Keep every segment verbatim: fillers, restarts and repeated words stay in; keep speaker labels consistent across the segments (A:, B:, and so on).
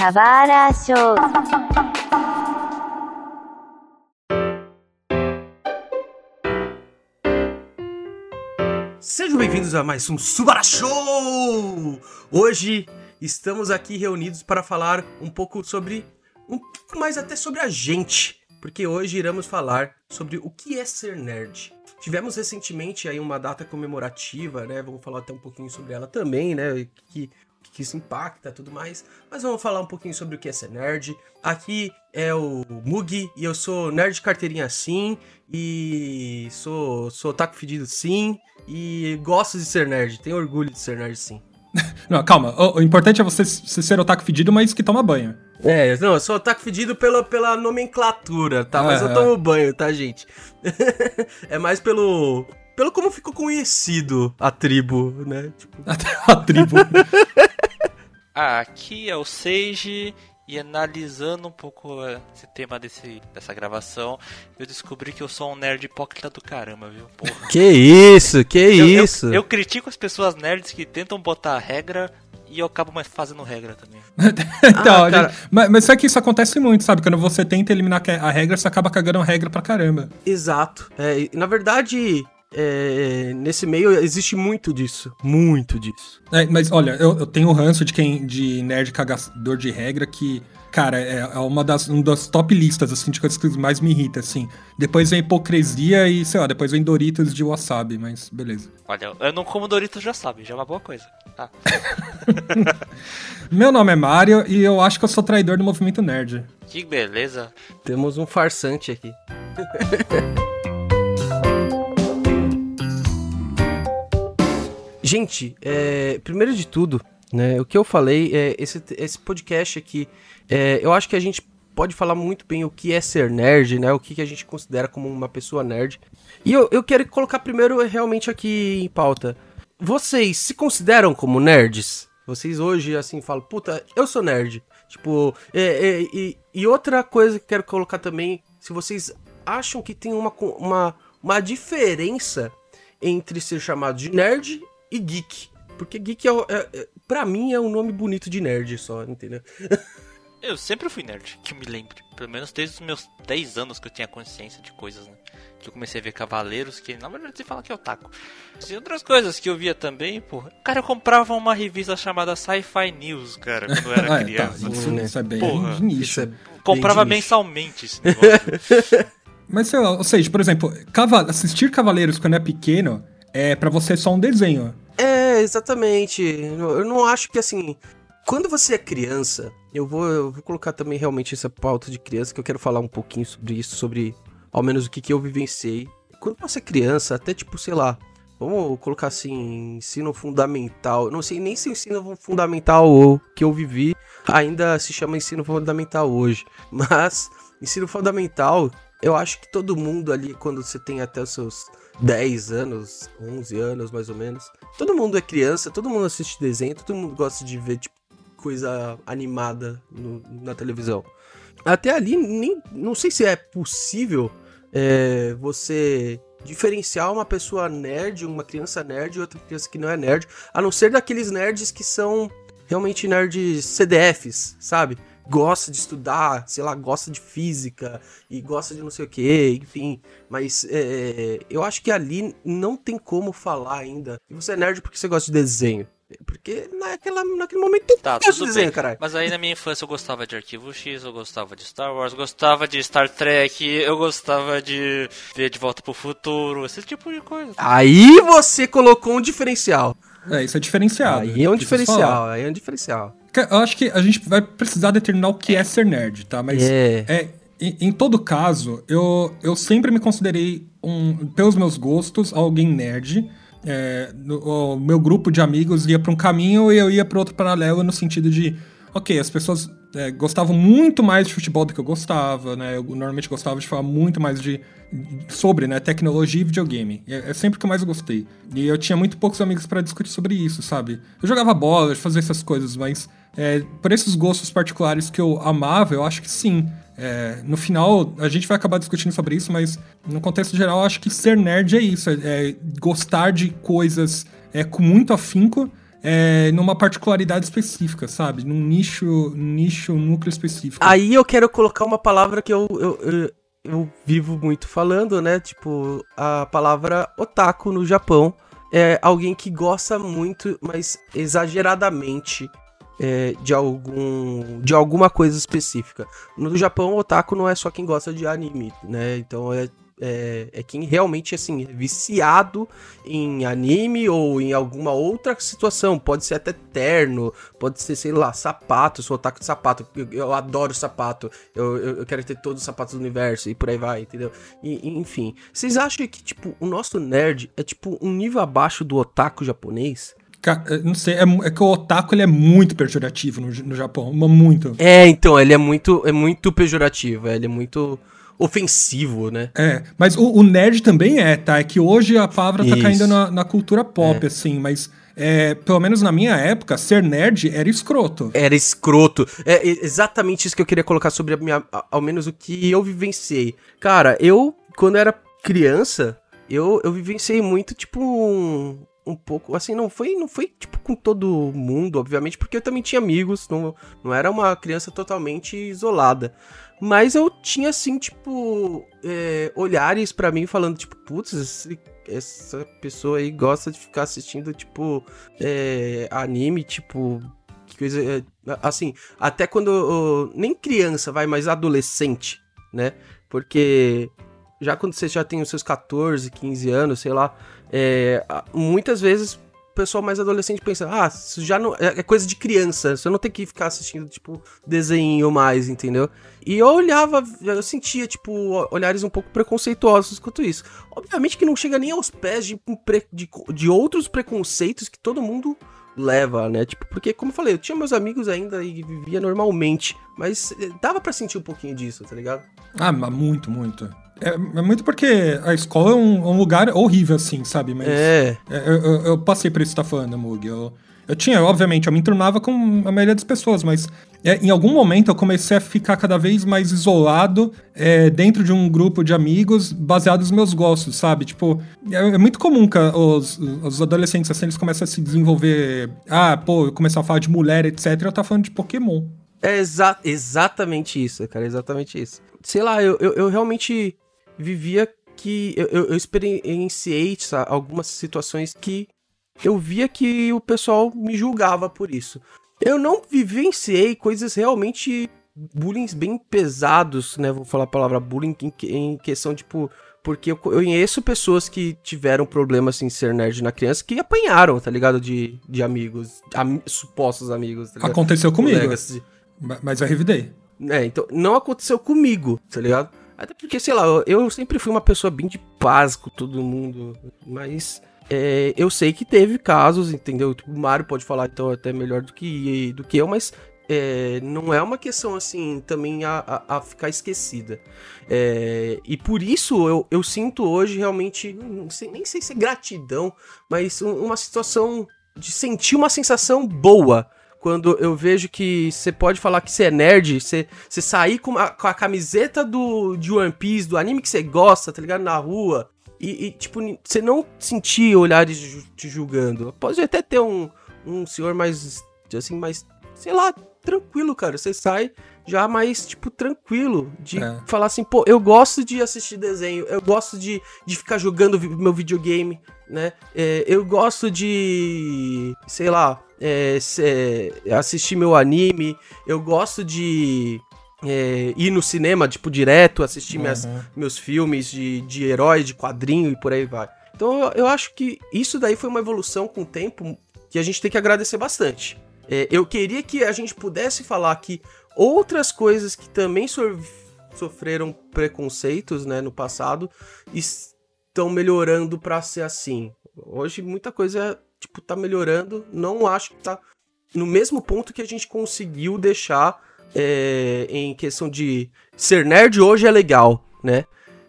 A: Kawara Show.
B: Sejam bem-vindos a mais um Subara Show! Hoje estamos aqui reunidos para falar um pouco sobre, um pouco mais até sobre a gente, porque hoje iremos falar sobre o que é ser nerd. Tivemos recentemente aí uma data comemorativa, né? Vamos falar até um pouquinho sobre ela também, né? Que, que isso impacta e tudo mais. Mas vamos falar um pouquinho sobre o que é ser nerd. Aqui é o Mugi e eu sou nerd carteirinha sim. E sou, sou otaku fedido sim. E gosto de ser nerd, tenho orgulho de ser nerd sim.
C: Não, calma, o, o importante é você, você ser otaku fedido, mas que toma banho.
B: É, não, eu sou otaku fedido pela, pela nomenclatura, tá? Mas
C: Ah,
B: eu tomo banho, tá, gente? É mais pelo... Pelo como ficou conhecido a tribo, né? Tipo...
C: A tribo.
D: Ah, aqui é o Seiji, e analisando um pouco esse tema desse, dessa gravação, eu descobri que eu sou um nerd hipócrita do caramba, viu? Porra.
B: Que isso, que
D: Eu,
B: isso?
D: eu, eu critico as pessoas nerds que tentam botar regra e eu acabo mais fazendo regra também.
C: Então,
B: Ah, cara.
C: gente, mas, mas só que isso acontece muito, sabe? Quando você tenta eliminar a regra, você acaba cagando a regra pra caramba.
B: Exato. É, e, na verdade, é, nesse meio existe muito disso. Muito disso.
C: É, mas olha, eu, eu tenho o ranço de quem de nerd cagador de regra que, cara, é, é uma das, um das top listas, assim, de coisas que mais me irrita, assim. Depois vem hipocrisia e, sei lá, depois vem Doritos de wasabi, mas beleza.
D: Olha, eu não como Doritos, já sabe, já é uma boa coisa. Tá.
C: Meu nome é Mário e eu acho que eu sou traidor do movimento nerd.
D: Que beleza.
B: Temos um farsante aqui. Gente, é, primeiro de tudo, né, o que eu falei, é, esse, esse podcast aqui, é, eu acho que a gente pode falar muito bem o que é ser nerd, né, o que, que a gente considera como uma pessoa nerd. E eu, eu quero colocar primeiro realmente aqui em pauta. Vocês se consideram como nerds? Vocês hoje, assim, falam, puta, eu sou nerd. Tipo, é, é, e, e outra coisa que eu quero colocar também, se vocês acham que tem uma, uma, uma diferença entre ser chamado de nerd e geek. Porque geek, é, é, é, pra mim, é um nome bonito de nerd só, entendeu?
D: Eu sempre fui nerd, que eu me lembre. Pelo menos desde os meus dez anos que eu tinha consciência de coisas, né? Que eu comecei a ver Cavaleiros, que na verdade você fala que é otaku. E outras coisas que eu via também, porra. Cara, eu comprava uma revista chamada Sci-Fi News, cara, quando eu era
C: Ah, é,
D: criança.
C: tá, isso,
B: né?
C: isso é bem
D: Porra,
C: de nicho.
B: Isso é
D: Comprava
B: bem de nicho.
D: mensalmente esse negócio.
C: Mas sei lá, ou seja, por exemplo, cava- assistir Cavaleiros quando é pequeno é pra você só um desenho.
B: É, exatamente. Eu não acho que, assim, quando você é criança, eu vou, eu vou colocar também realmente essa pauta de criança, que eu quero falar um pouquinho sobre isso, sobre ao menos o que, que eu vivenciei. Quando você é criança, até tipo, sei lá, vamos colocar assim, ensino fundamental, não sei nem se o ensino fundamental ou que eu vivi ainda se chama ensino fundamental hoje, mas ensino fundamental, eu acho que todo mundo ali, quando você tem até os seus dez anos, onze anos mais ou menos, todo mundo é criança, todo mundo assiste desenho, todo mundo gosta de ver tipo coisa animada no, na televisão. Até ali, nem, não sei se é possível é, você diferenciar uma pessoa nerd, uma criança nerd e outra criança que não é nerd, a não ser daqueles nerds que são realmente nerds C D Fs, sabe? Gosta de estudar, sei lá, gosta de física e gosta de não sei o que, enfim. Mas é, eu acho que ali não tem como falar ainda que você é nerd porque você gosta de desenho. Porque naquela, naquele momento tem
D: Tá,
B: que de
D: tudo
B: desenho,
D: bem.
B: caralho.
D: Mas aí na minha infância eu gostava de Arquivo X, eu gostava de Star Wars, gostava de Star Trek, eu gostava de ver De Volta pro Futuro, esse tipo de coisa.
B: Aí você colocou um diferencial.
C: É, isso é diferenciado.
B: Aí é um
C: preciso
B: diferencial,
C: falar.
B: aí é um diferencial.
C: Eu acho que a gente vai precisar determinar o que é ser nerd, tá? Mas
B: É.
C: é, em, em todo caso, eu, eu sempre me considerei, um, pelos meus gostos, alguém nerd. É, no, o meu grupo de amigos ia pra um caminho e eu ia pra outro paralelo no sentido de, ok, as pessoas é, gostavam muito mais de futebol do que eu gostava, né? Eu normalmente gostava de falar muito mais de, sobre, né, tecnologia e videogame. É, é sempre o que eu mais gostei. E eu tinha muito poucos amigos pra discutir sobre isso, sabe? Eu jogava bola, eu fazia essas coisas, mas é, por esses gostos particulares que eu amava, eu acho que sim. É, no final, a gente vai acabar discutindo sobre isso, mas no contexto geral, eu acho que ser nerd é isso. É, é gostar de coisas é, com muito afinco é, numa particularidade específica, sabe? Num nicho, nicho, núcleo específico.
B: Aí eu quero colocar uma palavra que eu, eu, eu, eu vivo muito falando, né? Tipo, a palavra otaku no Japão. É alguém que gosta muito, mas exageradamente, é, de, algum, de alguma coisa específica. No Japão, otaku não é só quem gosta de anime, né? Então é, é, é quem realmente, assim, é viciado em anime ou em alguma outra situação. Pode ser até terno, pode ser, sei lá, sapato. Eu sou otaku de sapato, eu, eu adoro sapato. Eu, eu, eu quero ter todos os sapatos do universo e por aí vai, entendeu? E, e, enfim, vocês acham que, tipo, o nosso nerd é, tipo, um nível abaixo do otaku japonês?
C: Não sei, é, é que o otaku ele é muito pejorativo no, no Japão, muito.
B: É, então, ele é muito, é muito pejorativo, ele é muito ofensivo, né?
C: É, mas o, o nerd também é, tá? É que hoje a palavra tá
B: Isso.
C: caindo na, na cultura pop,
B: É.
C: assim, mas é, pelo menos na minha época, ser nerd era escroto.
B: Era escroto. É exatamente isso que eu queria colocar sobre a minha, ao menos o que eu vivenciei. Cara, eu, quando era criança, eu, eu vivenciei muito, tipo, um, um pouco, assim, não foi, não foi, tipo, com todo mundo, obviamente, porque eu também tinha amigos, não, não era uma criança totalmente isolada. Mas eu tinha, assim, tipo, é, olhares pra mim falando, tipo, putz, esse, essa pessoa aí gosta de ficar assistindo, tipo, é, anime, tipo, que coisa, é, assim, até quando, eu, nem criança, vai, mas adolescente, né? Porque já quando você já tem os seus catorze, quinze anos, sei lá, é, muitas vezes o pessoal mais adolescente pensa, ah, isso já não é coisa de criança, você não tem que ficar assistindo, tipo, desenho mais, entendeu? E eu olhava, eu sentia, tipo, olhares um pouco preconceituosos quanto isso. Obviamente que não chega nem aos pés de, de, de outros preconceitos que todo mundo leva, né? Tipo, porque, como eu falei, eu tinha meus amigos ainda e vivia normalmente, mas dava pra sentir um pouquinho disso, tá ligado?
C: Ah, mas muito, muito. É, é muito porque a escola é um, um lugar horrível, assim, sabe? Mas
B: é.
C: Eu, eu, eu passei por isso que você tá falando, Mug. Eu, eu tinha, obviamente, eu me enturmava com a maioria das pessoas, mas é, em algum momento eu comecei a ficar cada vez mais isolado é, dentro de um grupo de amigos baseado nos meus gostos, sabe? Tipo, é, é muito comum que os, os adolescentes, assim, eles começam a se desenvolver. Ah, pô, começar a falar de mulher, etcétera. Eu tava falando de Pokémon.
B: É exa- exatamente isso, cara, exatamente isso. Sei lá, eu, eu, eu realmente vivia que... Eu, eu, eu experienciei sabe, algumas situações que eu via que o pessoal me julgava por isso. Eu não vivenciei coisas realmente bullying bem pesados, né? Vou falar a palavra bullying em, em questão, tipo... Porque eu conheço pessoas que tiveram problemas em ser nerd na criança que apanharam, tá ligado? De, de amigos, am, supostos amigos. Tá ligado?
C: Aconteceu comigo.
B: Colegas.
C: Mas eu revidei.
B: É, então, não aconteceu comigo, tá ligado? Até porque, sei lá, eu, eu sempre fui uma pessoa bem de paz com todo mundo, mas é, eu sei que teve casos, entendeu? O Mário pode falar, então, até melhor do que, do que eu, mas é, não é uma questão, assim, também a, a, a ficar esquecida. É, e por isso eu, eu sinto hoje realmente, não sei, nem sei se é gratidão, mas um, uma situação de sentir uma sensação boa. Quando eu vejo que você pode falar que você é nerd, você, você sair com a, com a camiseta do, de One Piece, do anime que você gosta, tá ligado? Na rua. E, e tipo, você não sentir olhares te julgando. Pode até ter um, um senhor mais, assim, mais, sei lá, tranquilo, cara. Você sai já mais, tipo, tranquilo. De é. falar assim, pô, eu gosto de assistir desenho. Eu gosto de, de ficar jogando meu videogame, né? É, eu gosto de, sei lá... É, é, assistir meu anime, eu gosto de é, ir no cinema, tipo, direto, assistir uhum. minhas, meus filmes de, de herói, de quadrinho e por aí vai. Então eu, eu acho que isso daí foi uma evolução com o tempo que a gente tem que agradecer bastante. É, eu queria que a gente pudesse falar que outras coisas que também so- sofreram preconceitos, né, no passado, estão melhorando pra ser assim. Hoje muita coisa... tipo, tá melhorando, não acho que tá no mesmo ponto que a gente conseguiu deixar é, em questão de ser nerd hoje é legal, né?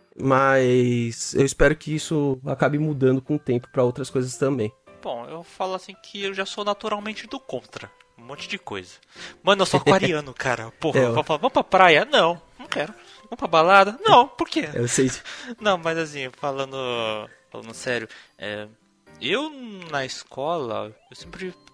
B: Mas eu espero que isso acabe mudando com o tempo pra outras coisas também.
D: Bom, eu falo assim que eu já sou naturalmente do contra, um monte de coisa. Mano, eu sou aquariano, cara, porra, é, eu vou falar, vamos pra praia? Não, não quero. Vamos pra balada? Não, por quê?
B: Eu sei.
D: Não, mas assim, falando, falando sério, é... eu, na escola, eu sempre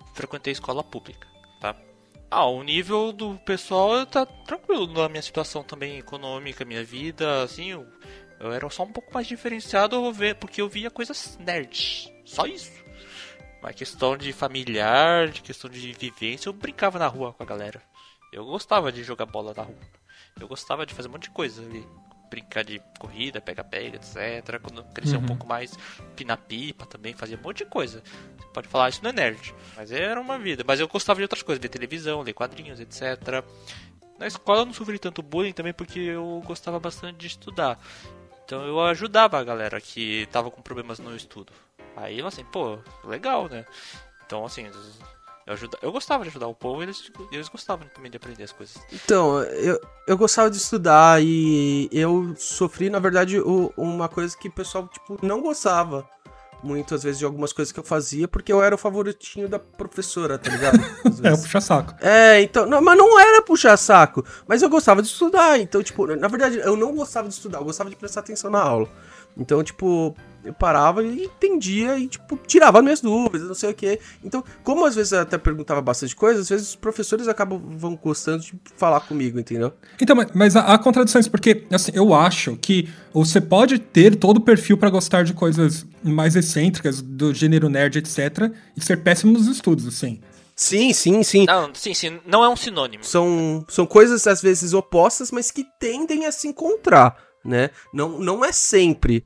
D: frequentei escola pública, tá? Ah, o nível do pessoal tá tranquilo na minha situação também econômica, minha vida, assim, eu, eu era só um pouco mais diferenciado porque eu via coisas nerds, só isso. Mas questão de familiar, de questão de vivência, eu brincava na rua com a galera. Eu gostava de jogar bola na rua. Eu gostava de fazer um monte de coisa ali. Brincar de corrida, pega-pega, etcétera. Quando eu crescia uhum. um pouco mais, pinar pipa também, fazia um monte de coisa. Você pode falar, isso não é nerd. Mas era uma vida. Mas eu gostava de outras coisas, ver televisão, ler quadrinhos, etcétera. Na escola eu não sofri tanto bullying também porque eu gostava bastante de estudar. Então eu ajudava a galera que tava com problemas no estudo. Aí, assim, pô, legal, né? Então, assim, eu, ajuda... eu gostava de ajudar o povo e eles, eles gostavam também de aprender as coisas.
B: Então, eu, eu gostava de estudar e eu sofri, na verdade, o, uma coisa que o pessoal, tipo, não gostava muito, às vezes, de algumas coisas que eu fazia, porque eu era o favoritinho da professora, tá ligado?
C: É, puxar saco.
B: É, então, não, mas não era puxar saco, mas eu gostava de estudar, então, tipo, na verdade, eu não gostava de estudar, eu gostava de prestar atenção na aula. Então, tipo, eu parava e entendia e, tipo, tirava minhas dúvidas, não sei o quê. Então, como às vezes eu até perguntava bastante coisa, às vezes os professores acabam vão gostando de falar comigo, entendeu?
C: Então, mas há contradições, porque, assim, eu acho que você pode ter todo o perfil pra gostar de coisas mais excêntricas, do gênero nerd, etcétera, e ser péssimo nos estudos, assim.
B: Sim, sim, sim.
D: Não, sim, sim, não é um sinônimo.
B: São, são coisas, às vezes, opostas, mas que tendem a se encontrar. Né? Não, não é sempre,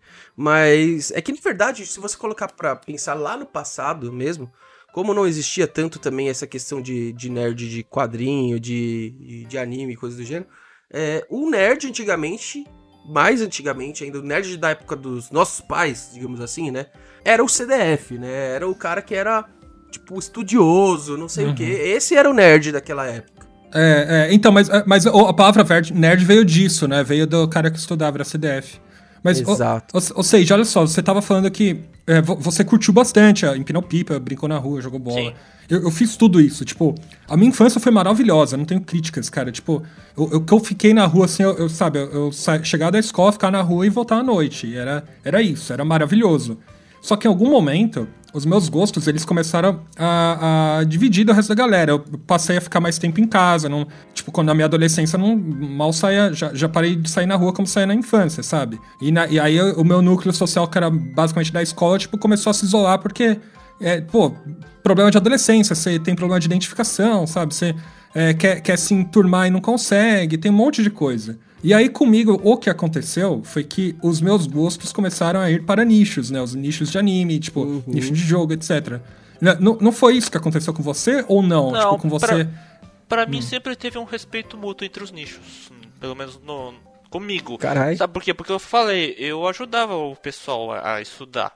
B: mas é que, na verdade, se você colocar pra pensar lá no passado mesmo, como não existia tanto também essa questão de, de nerd de quadrinho, de, de anime, coisa do gênero, é, o nerd antigamente, mais antigamente ainda, o nerd da época dos nossos pais, digamos assim, né, era o C D F, né, era o cara que era, tipo, estudioso, não sei uhum. o quê, esse era o nerd daquela época.
C: É, é, então, mas, mas a palavra nerd veio disso, né? Veio do cara que estudava na C D F. Mas,
B: Exato.
C: Ou, ou, ou seja, olha só, você tava falando que é, você curtiu bastante, empinou pipa, brincou na rua, jogou bola. Eu, eu fiz tudo isso, tipo, a minha infância foi maravilhosa, não tenho críticas, cara. Tipo, eu, eu, eu fiquei na rua, assim, eu, eu sabe, eu, eu sa- chegar da escola, ficar na rua e voltar à noite. Era, era isso, era maravilhoso. Só que em algum momento, os meus gostos, eles começaram a, a dividir do resto da galera. Eu passei a ficar mais tempo em casa. Não, tipo, quando na minha adolescência, não mal saía... Já, já parei de sair na rua como saía na infância, sabe? E, na, e aí o meu núcleo social, que era basicamente da escola, tipo, começou a se isolar porque... É, pô, problema de adolescência, você tem problema de identificação, sabe? Você é, quer, quer se enturmar e não consegue, tem um monte de coisa. E aí comigo, o que aconteceu foi que os meus gostos começaram a ir para nichos, né? Os nichos de anime, tipo, uhum. nicho de jogo, etcétera. Não, não foi isso que aconteceu com você ou não?
D: Não,
C: tipo, com você...
D: Pra, pra hum. mim sempre teve um respeito mútuo entre os nichos. Pelo menos no, comigo.
B: Caralho.
D: Sabe por quê? Porque eu falei, eu ajudava o pessoal a, a estudar.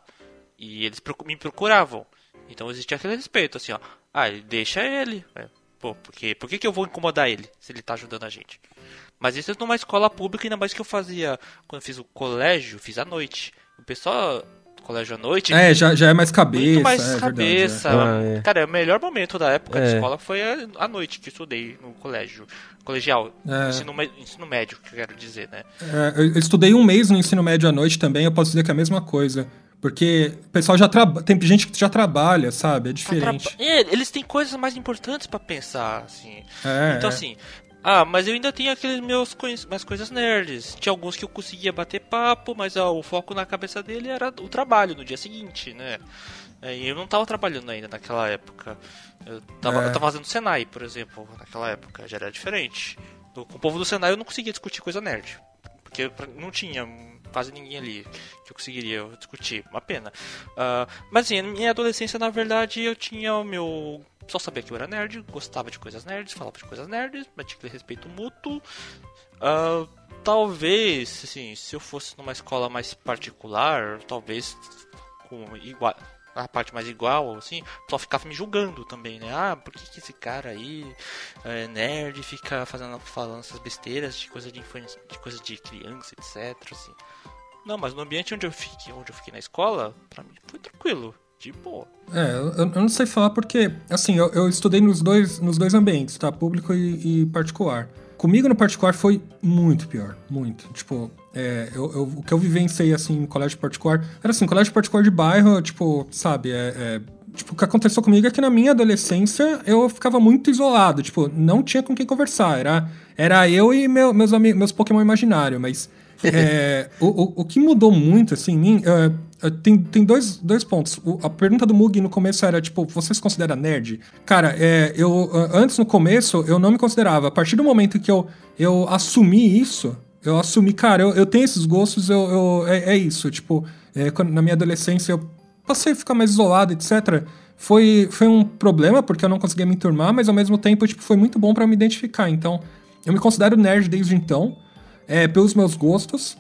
D: E eles me procuravam. Então existia aquele respeito, assim, ó. Ah, deixa ele. Pô, porque, por que, que eu vou incomodar ele se ele tá ajudando a gente? Mas isso é numa escola pública, ainda mais que eu fazia... Quando eu fiz o colégio, fiz à noite. O pessoal... Colégio à noite...
C: É, já, já é mais cabeça.
D: Muito mais
C: é
D: cabeça.
C: Verdade,
B: é. Ah, é.
D: Cara, o melhor momento da época
B: é.
D: de escola foi à noite que eu estudei no colégio. Colegial.
C: É.
D: Ensino, ensino médio, que eu quero dizer, né?
C: É, eu estudei um mês no ensino médio à noite também, eu posso dizer que é a mesma coisa. Porque o pessoal já trabalha... Tem gente que já trabalha, sabe? É diferente.
D: Tra... É, eles têm coisas mais importantes pra pensar, assim.
C: É,
D: então,
C: é.
D: assim... Ah, mas eu ainda tenho aqueles meus co- minhas coisas nerds. Tinha alguns que eu conseguia bater papo, mas ó, o foco na cabeça dele era o trabalho no dia seguinte, né? E eu não tava trabalhando ainda naquela época. Eu tava,
C: É.
D: eu tava fazendo Senai, por exemplo, naquela época. Já era diferente. Com o povo do Senai eu não conseguia discutir coisa nerd. Porque não tinha quase ninguém ali que eu conseguiria discutir. Uma pena. Uh, mas assim, na minha adolescência, na verdade, eu tinha o meu... Só sabia que eu era nerd, gostava de coisas nerds, falava de coisas nerds, mas tinha aquele respeito mútuo. Uh, talvez, assim, se eu fosse numa escola mais particular, talvez com igual, a parte mais igual, assim, só ficava me julgando também, né? Ah, por que, que esse cara aí é nerd fica fazendo, falando essas besteiras de coisa de infância, de coisa de criança, etcétera. Assim. Não, mas no ambiente onde eu fiquei, onde eu fiquei na escola, pra mim foi tranquilo. De boa.
C: É, eu, eu não sei falar porque, assim, eu, eu estudei nos dois, nos dois ambientes, tá? Público e, e particular. Comigo no particular foi muito pior, muito. Tipo, é, eu, eu, o que eu vivenciei, assim, em colégio particular... Era assim, colégio particular de bairro, tipo, sabe, é, é, tipo, o que aconteceu comigo é que na minha adolescência eu ficava muito isolado, tipo, não tinha com quem conversar, era, era eu e meu, meus, amigos, meus Pokémon imaginários, mas é, o, o, o que mudou muito, assim, em mim, uh, tem, tem dois, dois pontos. O, a pergunta do Mug no começo era, tipo, você se considera nerd? Cara, é, eu, uh, antes, no começo, eu não me considerava. A partir do momento que eu, eu assumi isso, eu assumi, cara, eu, eu tenho esses gostos, eu, eu, é, é isso, tipo, é, quando, na minha adolescência eu passei a ficar mais isolado, etcétera. Foi, foi um problema, porque eu não conseguia me enturmar, mas ao mesmo tempo, tipo, foi muito bom pra me identificar. Então, eu me considero nerd desde então, é, pelos meus gostos.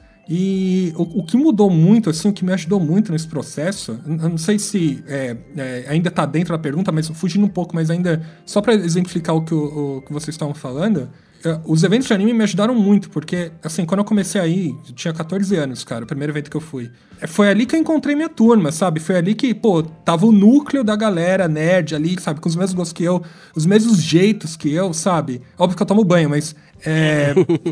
C: E o, o que mudou muito, assim, o que me ajudou muito nesse processo, eu não sei se é, é, ainda tá dentro da pergunta, mas fugindo um pouco, mas ainda, só pra exemplificar o que, o, o que vocês estavam falando, é, os eventos de anime me ajudaram muito, porque, assim, quando eu comecei a ir, eu tinha catorze anos, cara, o primeiro evento que eu fui. Foi ali que eu encontrei minha turma, sabe? Foi ali que, pô, tava o núcleo da galera nerd ali, sabe? Com os mesmos gostos que eu, os mesmos jeitos que eu, sabe? Óbvio que eu tomo banho, mas... É...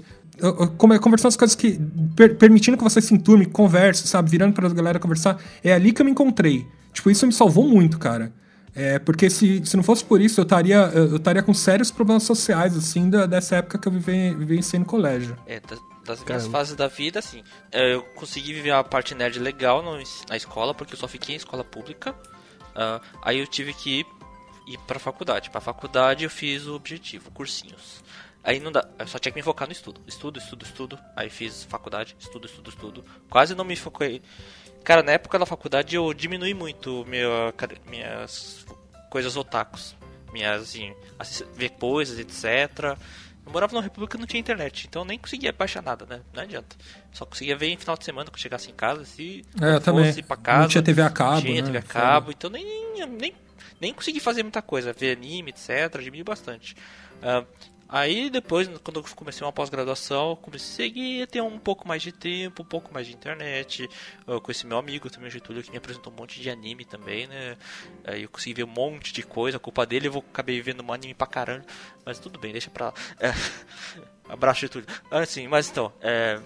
C: conversando as coisas que... Per, permitindo que você se enturme, converse, sabe? Virando pra galera conversar. É ali que eu me encontrei. Tipo, isso me salvou muito, cara. É, porque se, se não fosse por isso, eu estaria eu estaria com sérios problemas sociais, assim, da, dessa época que eu vivi, vivenciei no colégio.
D: É, das, das minhas Caramba. fases da vida, assim, eu consegui viver a parte nerd legal no, na escola, porque eu só fiquei em escola pública. Uh, aí eu tive que ir, ir pra faculdade. Pra faculdade eu fiz o objetivo, cursinhos. Aí não dá, eu só tinha que me focar no estudo. Estudo, estudo, estudo. Aí fiz faculdade, estudo, estudo, estudo. Quase não me foquei. Cara, na época da faculdade eu diminui muito meu, minhas coisas otakus. Minhas, assim, ver coisas, etcétera. Eu morava numa república que não tinha internet, então eu nem conseguia baixar nada, né? Não adianta. Só conseguia ver em final de semana quando chegasse em casa, se
C: é, eu também.
D: fosse pra casa.
C: Não tinha T V a cabo,
D: Tinha
C: né?
D: T V a cabo, então nem, nem, nem consegui fazer muita coisa. Ver anime, etcétera. Diminuiu bastante. Uh, Aí depois, quando eu comecei uma pós-graduação, eu comecei a ter um pouco mais de tempo, um pouco mais de internet. Eu conheci meu amigo também, o Getúlio, que me apresentou um monte de anime também, né? Aí eu consegui ver um monte de coisa, a culpa dele, eu vou, acabei vendo um anime pra caramba. Mas tudo bem, deixa pra lá. É... Abraço, Getúlio. Assim, mas então, é...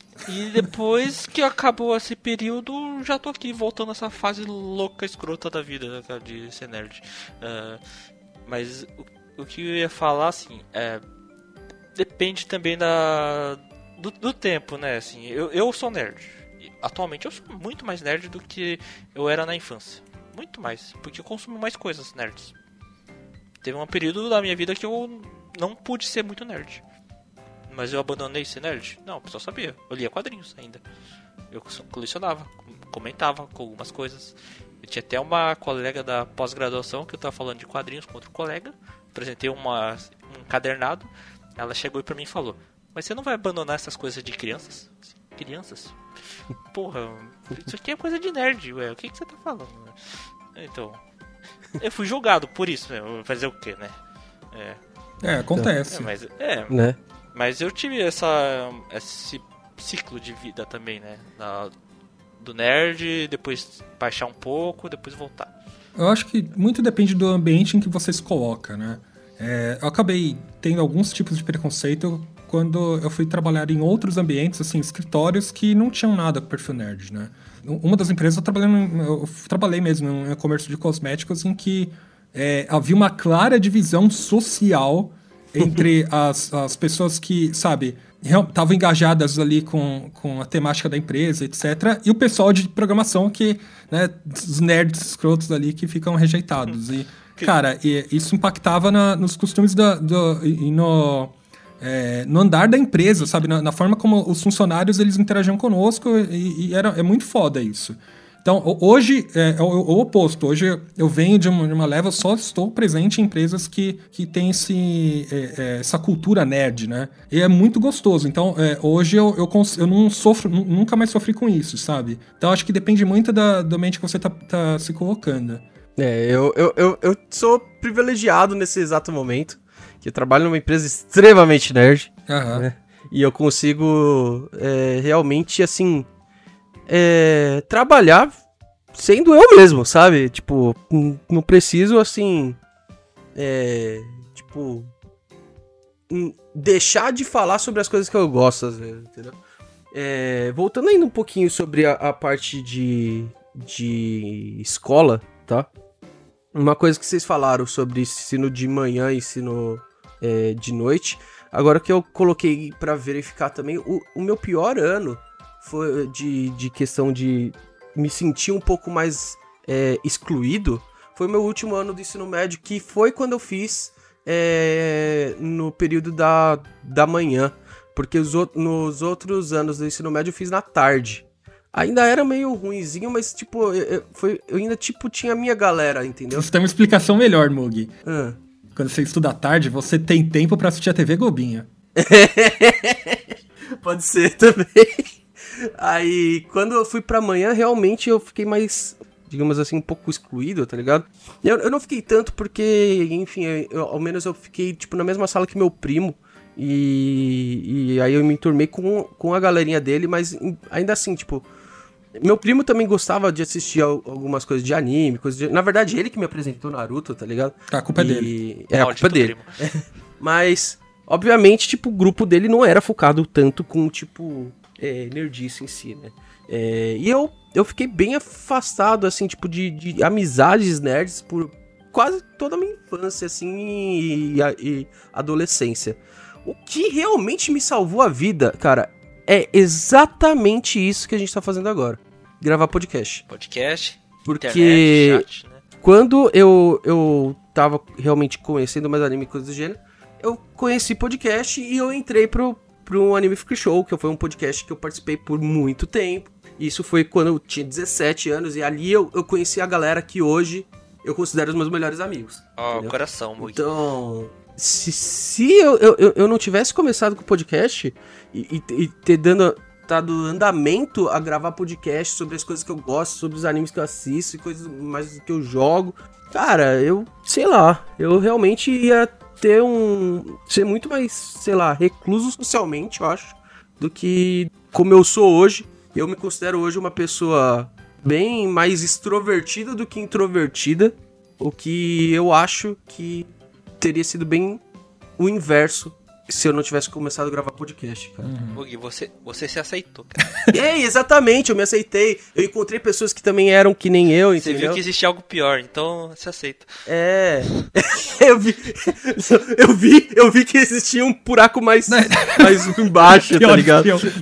D: E depois que acabou esse período, já tô aqui, voltando a essa fase louca, escrota da vida, né, de ser nerd. Uh, mas... O que eu ia falar, assim, é, depende também da, do, do tempo, né, assim, eu, eu sou nerd, atualmente eu sou muito mais nerd do que eu era na infância, muito mais, porque eu consumo mais coisas nerds. Teve um período da minha vida que eu não pude ser muito nerd, mas eu abandonei ser nerd? Não, eu só sabia, eu lia quadrinhos ainda, eu colecionava, comentava com algumas coisas. Eu tinha até uma colega da pós-graduação que eu tava falando de quadrinhos com outro colega. Apresentei uma, um encadernado. Ela chegou pra mim e falou: mas você não vai abandonar essas coisas de crianças? Crianças? Porra, isso aqui é coisa de nerd, ué. O que, que você tá falando? Então, eu fui julgado por isso, né? Vou fazer o quê, né? É,
C: é acontece.
D: É, mas, é,
B: né?
D: Mas eu tive essa, esse ciclo de vida também, né? Na, do nerd, depois baixar um pouco, depois voltar.
C: Eu acho que muito depende do ambiente em que você se coloca, né? É, eu acabei tendo alguns tipos de preconceito quando eu fui trabalhar em outros ambientes, assim, escritórios que não tinham nada com perfil nerd, né? Uma das empresas eu trabalhei, eu trabalhei mesmo em um comércio de cosméticos em que é, havia uma clara divisão social entre as, as pessoas que, sabe, estavam engajadas ali com, com a temática da empresa, etcétera. E o pessoal de programação que, né, os nerds escrotos ali que ficam rejeitados. E, cara, e, isso impactava na, nos costumes da, do, e no, é, no andar da empresa, sabe? Na, na forma como os funcionários eles interagiam conosco e, e era, é muito foda isso. Então, hoje é, é o, o oposto. Hoje eu venho de uma, de uma leva, só estou presente em empresas que, que têm esse, é, é, essa cultura nerd, né? E é muito gostoso. Então, é, hoje eu, eu, eu não sofro, nunca mais sofri com isso, sabe? Então, acho que depende muito da, do ambiente que você tá, tá se colocando.
B: É, eu, eu, eu, eu sou privilegiado nesse exato momento, que eu trabalho numa empresa extremamente nerd,
C: uhum.
B: né? E eu consigo é, realmente, assim... É, trabalhar sendo eu mesmo, sabe? Tipo, não preciso, assim, é, tipo, deixar de falar sobre as coisas que eu gosto, às vezes, entendeu? É, voltando ainda um pouquinho sobre a, a parte de, de escola, tá? uma coisa que vocês falaram sobre ensino de manhã e ensino é, de noite, agora que eu coloquei pra verificar também, o, o meu pior ano foi de, de questão de me sentir um pouco mais é, excluído, foi o meu último ano do ensino médio, que foi quando eu fiz é, no período da, da manhã, porque os, nos outros anos do ensino médio eu fiz na tarde. Ainda era meio ruinzinho, mas, tipo, eu, foi, eu ainda, tipo, tinha a minha galera, entendeu?
C: Isso tem uma explicação melhor, Mug.
B: Ah.
C: Quando você estuda à tarde, você tem tempo pra assistir a T V Globinho.
B: Pode ser também. Aí, quando eu fui pra manhã, realmente eu fiquei mais, digamos assim, um pouco excluído, tá ligado? Eu, eu não fiquei tanto porque, enfim, eu, ao menos eu fiquei, tipo, na mesma sala que meu primo. E, e aí eu me enturmei com, com a galerinha dele, mas ainda assim, tipo... Meu primo também gostava de assistir algumas coisas de anime, coisas de... Na verdade, ele que me apresentou Naruto, tá ligado?
C: A culpa
B: e...
C: é dele.
B: É, a culpa dele. Mas, obviamente, tipo, o grupo dele não era focado tanto com, tipo, é, nerdice em si, né? É, e eu, eu fiquei bem afastado, assim, tipo, de, de amizades nerds por quase toda a minha infância, assim, e, e adolescência. O que realmente me salvou a vida, cara, é exatamente isso que a gente tá fazendo agora. Gravar podcast.
D: Podcast,
B: porque
D: internet, chat, né?
B: Quando eu, eu tava realmente conhecendo mais anime e coisas do gênero, eu conheci podcast e eu entrei pro, pro Anime Freak Show, que foi um podcast que eu participei por muito tempo. Isso foi quando eu tinha dezessete anos e ali eu, eu conheci a galera que hoje eu considero os meus melhores amigos.
D: Ó, oh, coração, Mug.
B: Então... Se, se eu, eu, eu não tivesse começado com o podcast e, e, e ter dando, dado andamento a gravar podcast sobre as coisas que eu gosto, sobre os animes que eu assisto e coisas mais que eu jogo, cara, eu, sei lá, eu realmente ia ter um... ser muito mais, sei lá, recluso socialmente, eu acho, do que como eu sou hoje. Eu me considero hoje uma pessoa bem mais extrovertida do que introvertida, o que eu acho que teria sido bem o inverso se eu não tivesse começado a gravar podcast, cara.
D: Mug, uhum. você, você se aceitou, cara.
B: É, exatamente, eu me aceitei. Eu encontrei pessoas que também eram que nem eu,
D: você
B: entendeu?
D: Você viu que existia algo pior, então se aceita.
B: É. eu vi, eu vi, eu vi que existia um buraco mais, mais embaixo, tá ligado?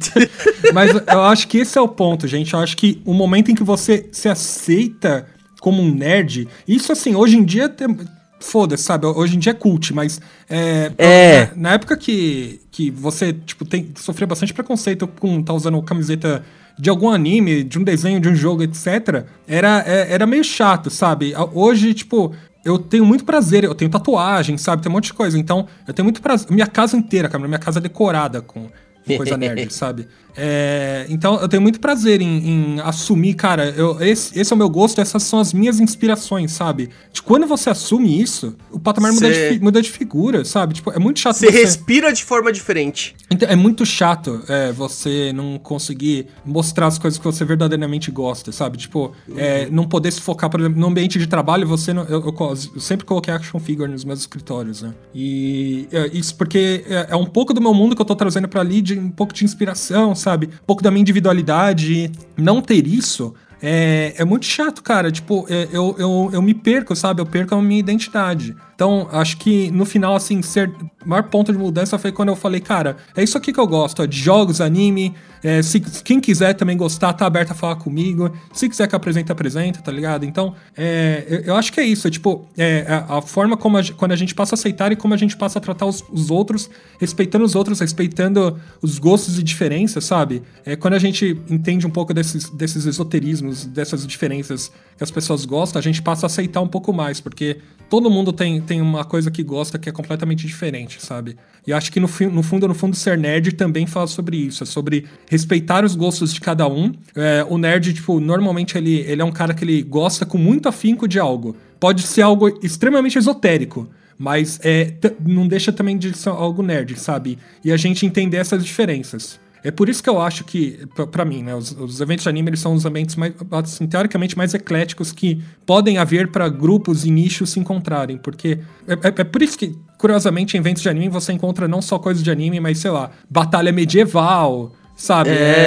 C: Mas eu acho que esse é o ponto, gente. Eu acho que o momento em que você se aceita como um nerd, isso assim, hoje em dia tem... Foda-se, sabe? Hoje em dia é cult, mas é,
B: é.
C: Na, na época que, que você, tipo, tem, sofria bastante preconceito com tá usando camiseta de algum anime, de um desenho, de um jogo, etcétera, era, é, era meio chato, sabe? Hoje, tipo, eu tenho muito prazer, eu tenho tatuagem, sabe? Tem um monte de coisa, então eu tenho muito prazer. Minha casa inteira, cara, minha casa é decorada com coisa nerd, sabe? É, então eu tenho muito prazer em, em assumir, cara, eu, esse, esse é o meu gosto, essas são as minhas inspirações, sabe? De quando você assume isso, o patamar Cê... muda, de, muda de figura, sabe? Tipo, é muito chato.
B: Você respira de forma diferente.
C: Então, é muito chato é, você não conseguir mostrar as coisas que você verdadeiramente gosta, sabe? Tipo, uhum. é, não poder se focar, por exemplo, no ambiente de trabalho, você não, eu, eu, eu sempre coloquei action figure nos meus escritórios, né? E é, isso porque é, é um pouco do meu mundo que eu tô trazendo pra ali, de um pouco de inspiração, sabe? Um pouco da minha individualidade. Não ter isso é, é muito chato, cara. Tipo, é, eu, eu, eu me perco, sabe? Eu perco a minha identidade. Então, acho que no final, assim, ser, o maior ponto de mudança foi quando eu falei, cara, é isso aqui que eu gosto, ó, de jogos, anime. É, se quem quiser também gostar, tá aberto a falar comigo. Se quiser que apresente, apresenta, tá ligado? Então, é, eu, eu acho que é isso. É, tipo, é, a, a forma como a, quando a gente passa a aceitar e como a gente passa a tratar os, os outros, respeitando os outros, respeitando os gostos e diferenças, sabe? É, quando a gente entende um pouco desses, desses esoterismos, dessas diferenças que as pessoas gostam, a gente passa a aceitar um pouco mais, porque todo mundo tem, tem uma coisa que gosta que é completamente diferente, sabe? E acho que no, no fundo, no fundo, ser nerd também fala sobre isso. É sobre respeitar os gostos de cada um. É, o nerd, tipo, normalmente ele, ele é um cara que ele gosta com muito afinco de algo. Pode ser algo extremamente esotérico, mas é, t- não deixa também de ser algo nerd, sabe? E a gente entender essas diferenças. É por isso que eu acho que, pra, pra mim, né, os, os eventos de anime, eles são os ambientes mais, assim, teoricamente mais ecléticos que podem haver para grupos e nichos se encontrarem, porque é, é, é por isso que, curiosamente, em eventos de anime você encontra não só coisas de anime, mas, sei lá, batalha medieval, sabe?
B: É.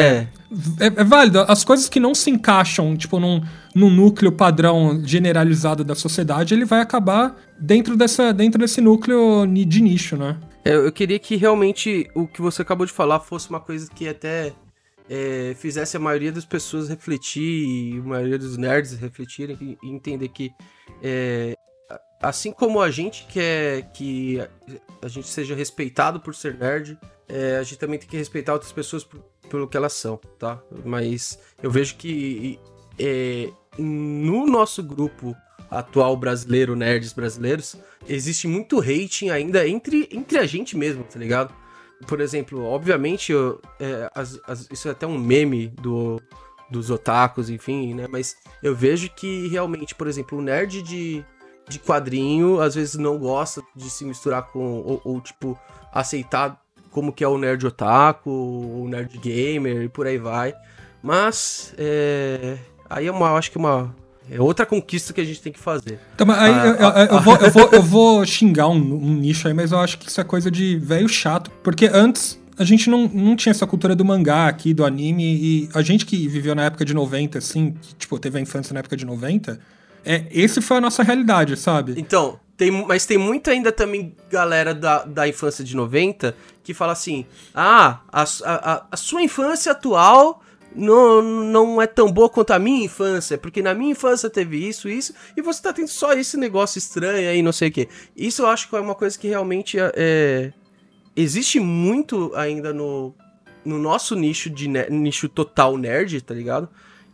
C: é, é válido. As coisas que não se encaixam, tipo, num, num núcleo padrão generalizado da sociedade, ele vai acabar dentro, dessa, dentro desse núcleo de nicho, né?
B: É, eu queria que realmente o que você acabou de falar fosse uma coisa que até é, fizesse a maioria das pessoas refletir, e a maioria dos nerds refletirem e, e entender que é, assim como a gente quer que a, a gente seja respeitado por ser nerd, é, a gente também tem que respeitar outras pessoas por, pelo que elas são, tá? Mas eu vejo que é, no nosso grupo atual brasileiro, nerds brasileiros, existe muito hating ainda entre, entre a gente mesmo, tá ligado? Por exemplo, obviamente, eu, é, as, as, isso é até um meme do, dos otakus, enfim, né? Mas eu vejo que realmente, por exemplo, o nerd de, de quadrinho, às vezes não gosta de se misturar com, ou, ou tipo, aceitar como que é o nerd otaku, o nerd gamer e por aí vai. Mas, é, aí é uma, eu acho que uma... é outra conquista que a gente tem que fazer.
C: Então, mas aí
B: Ah,
C: eu, eu,
B: ah,
C: eu, vou, eu, vou, eu vou xingar um, um nicho aí, mas eu acho que isso é coisa de velho chato. Porque antes a gente não, não tinha essa cultura do mangá aqui, do anime. E a gente que viveu na época de noventa, assim, que, tipo, teve a infância na época de noventa, é, esse foi a nossa realidade, sabe?
B: Então, tem, mas tem muita ainda também galera da, da infância de noventa que fala assim, ah, a, a, a sua infância atual não, não é tão boa quanto a minha infância, porque na minha infância teve isso, isso, e você tá tendo só esse negócio estranho aí, não sei o quê. Isso eu acho que é uma coisa que realmente é, existe muito ainda no, no nosso nicho, de nicho total nerd, tá ligado?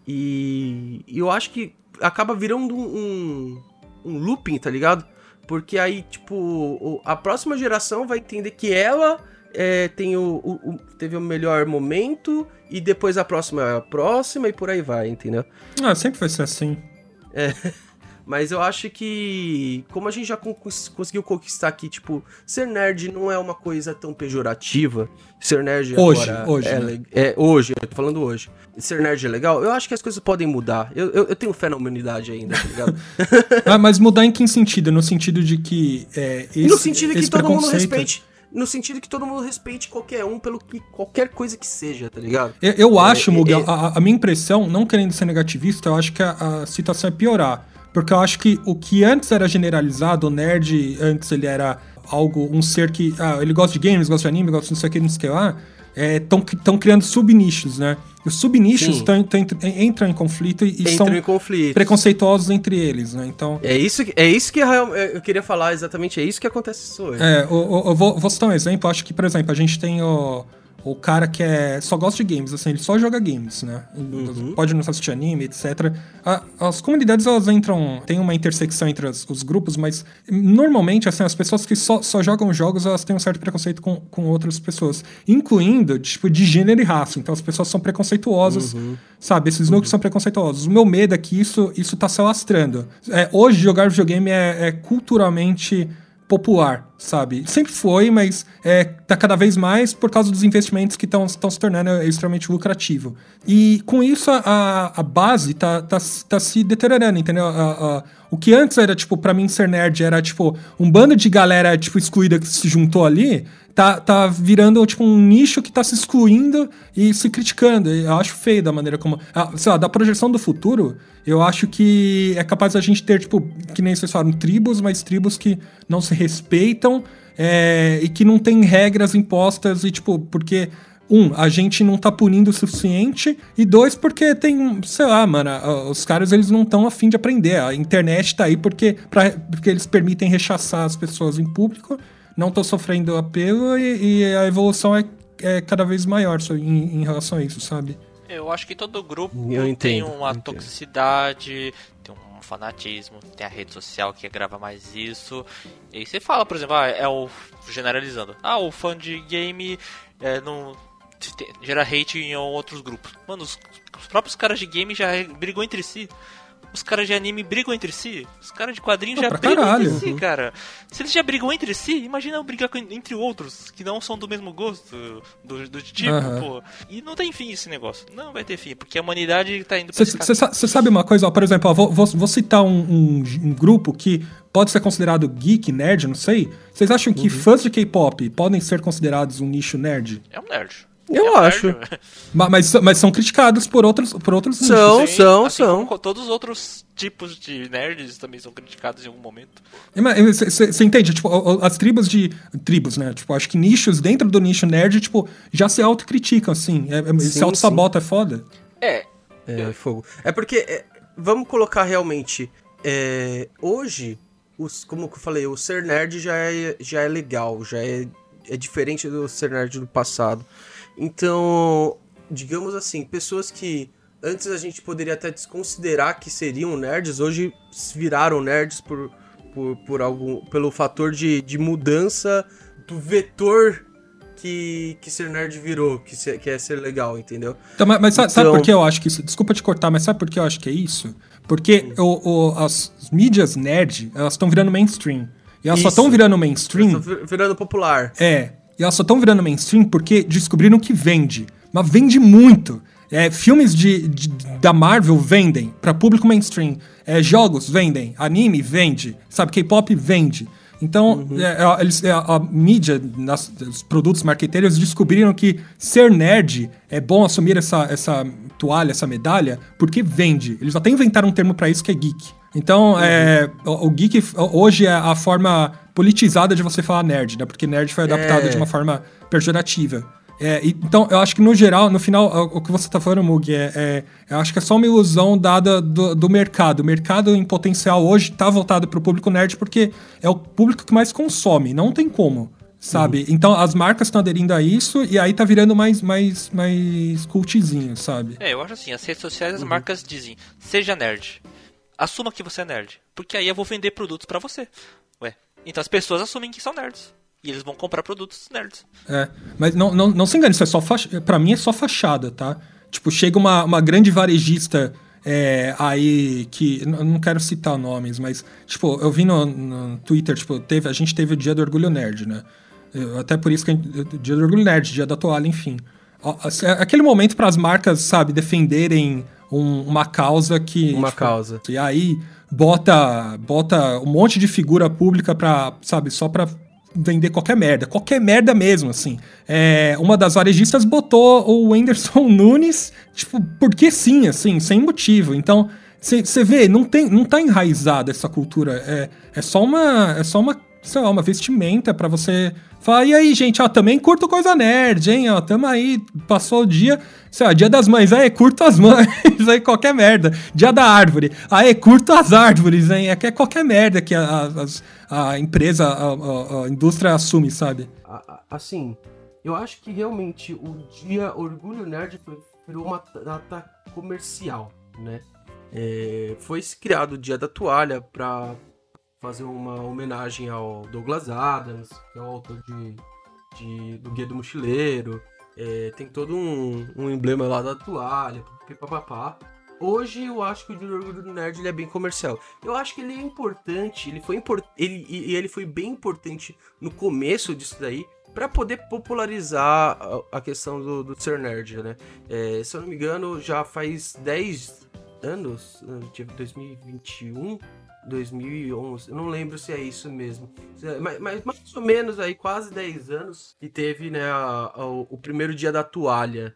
B: E, e eu acho que acaba virando um, um looping, tá ligado? Porque aí, tipo, a próxima geração vai entender que ela é, tem o, o, o, teve o melhor momento e depois a próxima é a próxima e por aí vai, entendeu?
C: Ah, sempre vai ser assim.
B: É, mas eu acho que, como a gente já cons- conseguiu conquistar aqui, tipo, ser nerd não é uma coisa tão pejorativa. Ser nerd
C: hoje,
B: agora
C: hoje,
B: é,
C: né?
B: le- é hoje, eu tô falando hoje. Ser nerd é legal, eu acho que as coisas podem mudar. Eu, eu, eu tenho fé na humanidade ainda, tá ligado?
C: Ah, mas mudar em que sentido? No sentido de que é, esse,
B: no sentido que
C: esse
B: todo mundo
C: preconceito...
B: respeite. No sentido que todo mundo respeite qualquer um pelo que qualquer coisa que seja, tá ligado?
C: Eu, eu
B: É,
C: acho,
B: é,
C: Muga,
B: é-
C: a, a minha impressão, não querendo ser negativista, eu acho que a, a situação é piorar. Porque eu acho que o que antes era generalizado, o nerd, antes ele era algo, um ser que... Ah, ele gosta de games, gosta de anime, gosta de não sei o que, não sei o que lá. Estão criando subnichos, né? E os subnichos tão, tão, entram em conflito e, e
B: Entram
C: são
B: em conflito.
C: preconceituosos entre eles, né? Então...
B: É isso, que- é isso que eu eu queria falar exatamente, é isso que acontece hoje.
C: É, eu, eu- eu vou, vou citar um exemplo. Acho que, por exemplo, a gente tem o, o cara que é, só gosta de games, assim, ele só joga games, né?
B: Uhum.
C: Pode não assistir anime, etcétera. A- as comunidades, elas entram... Tem uma intersecção entre as- os grupos, mas normalmente, assim, as pessoas que só, só jogam jogos, elas têm um certo preconceito com, com outras pessoas. Incluindo, tipo, de gênero e raça. Então, as pessoas são preconceituosas,
B: Uhum.
C: sabe? Esses núcleos são preconceituosos. O meu medo é que isso, isso tá se alastrando. É, hoje, jogar videogame é, é culturalmente popular, sabe? Sempre foi, mas é, tá cada vez mais por causa dos investimentos que estão se tornando extremamente lucrativo. E com isso a, a base tá, tá, tá se deteriorando, entendeu? A, a, o que antes era, tipo, pra mim ser nerd era, tipo, um bando de galera, tipo, excluída que se juntou ali, tá, tá virando, tipo, um nicho que tá se excluindo e se criticando. E eu acho feio da maneira como... Ah, sei lá, da projeção do futuro, eu acho que é capaz da gente ter, tipo, que nem vocês falaram, tribos, mas tribos que não se respeitam é, e que não tem regras impostas e, tipo, porque... Um, a gente não tá punindo o suficiente. E dois, porque tem, sei lá, mano, os caras eles não estão a fim de aprender. A internet tá aí porque, pra, porque eles permitem rechaçar as pessoas em público. Não tô sofrendo apelo e, e a evolução é, é cada vez maior em, em relação a isso, sabe?
D: Eu acho que todo grupo
B: Eu entendo,
D: tem uma
B: eu entendo.
D: toxicidade, tem um fanatismo, tem a rede social que grava mais isso. E aí você fala, por exemplo, ah, é o... generalizando. Ah, o fã de game é, não... gera hate em outros grupos. Mano, os, os próprios caras de game já brigam entre si. Os caras de anime brigam entre si. Os caras de quadrinhos
C: Não,
D: já
C: pra
D: brigam
C: caralho.
D: entre si, cara. Se eles já brigam entre si, imagina eu brigar com- entre outros que não são do mesmo gosto, do, do tipo,
C: Aham.
D: pô. E não tem fim esse negócio. Não vai ter fim, porque a humanidade tá indo pra esse caminho.
C: Você sabe uma coisa? Ó, por exemplo, ó, vou, vou, vou citar um, um- um grupo que pode ser considerado geek, nerd, não sei. Vocês acham que fãs de K-pop podem ser considerados um nicho nerd?
D: É um nerd.
B: Eu
D: é
B: acho.
D: nerd,
C: Ma- Mas, mas são criticados por outros, por outros
B: São,
C: nichos.
D: Sim,
B: são,
D: assim
B: são.
D: como todos os outros tipos de nerds também são criticados em algum momento.
C: Você entende? Tipo, o- o- as tribos de... Tribos, né? Tipo, acho que nichos dentro do nicho nerd, tipo, já se autocriticam, assim. É, é,
B: Sim,
C: se auto-sabota, é foda.
D: É,
B: É, fogo. É porque, é, vamos colocar realmente, é, hoje, os, como que eu falei, o ser nerd já é, já é legal, já é, é diferente do ser nerd do passado. Então, digamos assim, pessoas que antes a gente poderia até desconsiderar que seriam nerds, hoje viraram nerds por, por, por algum, pelo fator de, de mudança do vetor que, que ser nerd virou, que, ser, que é ser legal, entendeu?
C: Então, mas mas sabe, sabe
B: Então-
C: por que eu acho que isso... Desculpa te cortar, mas sabe por que eu acho que é isso? Porque o, o- as mídias nerd, elas estão virando mainstream. E elas só
B: Isso.
C: estão virando mainstream...
B: Tá vir- virando popular.
C: É, e elas só estão virando mainstream porque descobriram que vende. Mas vende muito. É, filmes de, de- da Marvel vendem pra público mainstream. É, jogos vendem. Anime vende. Sabe, K-pop vende. Então, é, a, eles, é, a mídia, nas- os produtos marqueteiros descobriram que ser nerd é bom assumir essa, essa toalha, essa medalha, porque vende. Eles até inventaram um termo pra isso que é geek. Então, é, o, o geek hoje é a forma politizada de você falar nerd, né? Porque nerd foi adaptado
B: É.
C: de uma forma pejorativa. É, e- então, eu acho que no geral, no final, o, o que você tá falando, Mug, é, é, eu acho que é só uma ilusão dada do, do mercado. O mercado em potencial hoje tá voltado pro público nerd porque é o público que mais consome, não tem como, sabe?
B: Uhum.
C: Então, as marcas estão aderindo a isso e aí tá virando mais, mais, mais cultizinho, sabe?
D: é, eu acho assim, as redes sociais, as marcas dizem, seja nerd. Assuma que você é nerd, porque aí eu vou vender produtos pra você. Ué, então as pessoas assumem que são nerds. E eles vão comprar produtos nerds.
C: É, mas não, não, não se engane, isso é só fach... pra mim é só fachada, tá? Tipo, chega uma, uma grande varejista é, aí que... Eu não quero citar nomes, mas... Tipo, eu vi no, no Twitter, tipo, teve, a gente teve o Dia do Orgulho Nerd, né? Eu- até por isso que a gente, Dia do Orgulho Nerd, Dia da Toalha, enfim. Ó, assim, aquele momento para as marcas, sabe, defenderem um- uma causa que...
B: Uma
C: tipo,
B: causa.
C: E aí bota, bota um monte de figura pública pra, sabe, só pra vender qualquer merda. Qualquer merda mesmo, assim. É, uma das varejistas botou o Whindersson Nunes, tipo, porque sim, assim, sem motivo. Então, você vê, não, tem, não tá enraizada essa cultura. É, é só uma, é só uma, sei lá, uma vestimenta pra você falar, e aí, gente, ó, também curto coisa nerd, hein, ó, tamo aí, passou o dia, sei lá, dia das mães, aí, curto as mães, aí, qualquer merda. Dia da árvore, aí, curto as árvores, hein, é que é qualquer merda que a, a, a empresa, a, a, a indústria assume, sabe?
B: A- a- Assim, eu acho que realmente o dia Orgulho Nerd foi- virou uma data comercial, né? É, foi criado o Dia da Toalha pra fazer uma homenagem ao Douglas Adams, que é o autor de, de- do Guia do Mochileiro. É, tem todo um, um emblema lá da toalha, papapá. Hoje eu acho que o Dia do Orgulho Nerd ele é bem comercial. Eu acho que ele é importante, ele foi import... ele, e e ele foi bem importante no começo disso daí, pra poder popularizar a, a questão do, do ser nerd, né? É, se eu não me engano, já faz dez anos, tipo dois mil e vinte e um, dois mil e onze, eu não lembro se é isso mesmo, mas, mas mais ou menos aí, quase dez anos, que teve, né, a- a- o primeiro Dia da Toalha.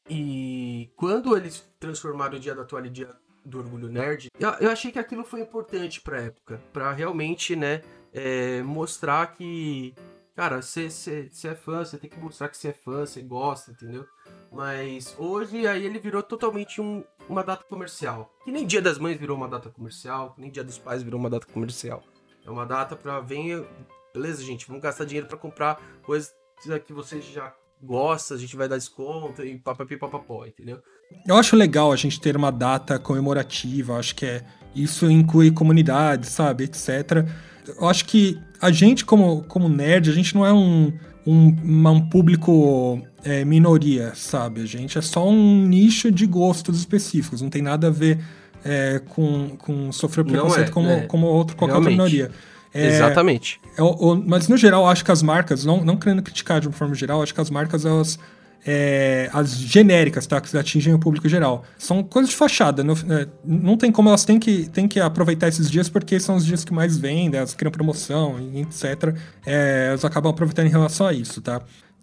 B: E quando eles transformaram o Dia da Toalha em Dia do Orgulho Nerd, eu, eu achei que aquilo foi importante pra época, pra realmente, né, é, mostrar que, cara, você é fã, você tem que mostrar que você é fã, você gosta, entendeu? Mas hoje aí ele virou totalmente um, uma data comercial. Que nem Dia das Mães virou uma data comercial, que nem Dia dos Pais virou uma data comercial. É uma data pra venha, beleza, gente, vamos gastar dinheiro pra comprar coisas que você já gosta, a gente vai dar desconto e papapi papapó, entendeu?
C: Eu acho legal a gente ter uma data comemorativa, eu acho que é, isso inclui comunidade, sabe, etcétera. Eu acho que a gente, como, como nerd, a gente não é um, um, uma- um público é, minoria, sabe? A gente é só um nicho de gostos específicos, não tem nada a ver é, com, com sofrer
B: Não
C: preconceito
B: é,
C: como,
B: é.
C: como outro, qualquer outra
B: Realmente.
C: minoria. É,
B: Exatamente.
C: eu- eu- mas no geral, eu acho que as marcas, não, não querendo criticar de uma forma geral, eu acho que as marcas, elas. É, as genéricas, tá? Que atingem o público geral. São coisas de fachada. Não, é, não tem como, elas têm que, têm que aproveitar esses dias porque são os dias que mais vendem, elas criam promoção, e etcétera. É, elas acabam aproveitando em relação a isso, tá?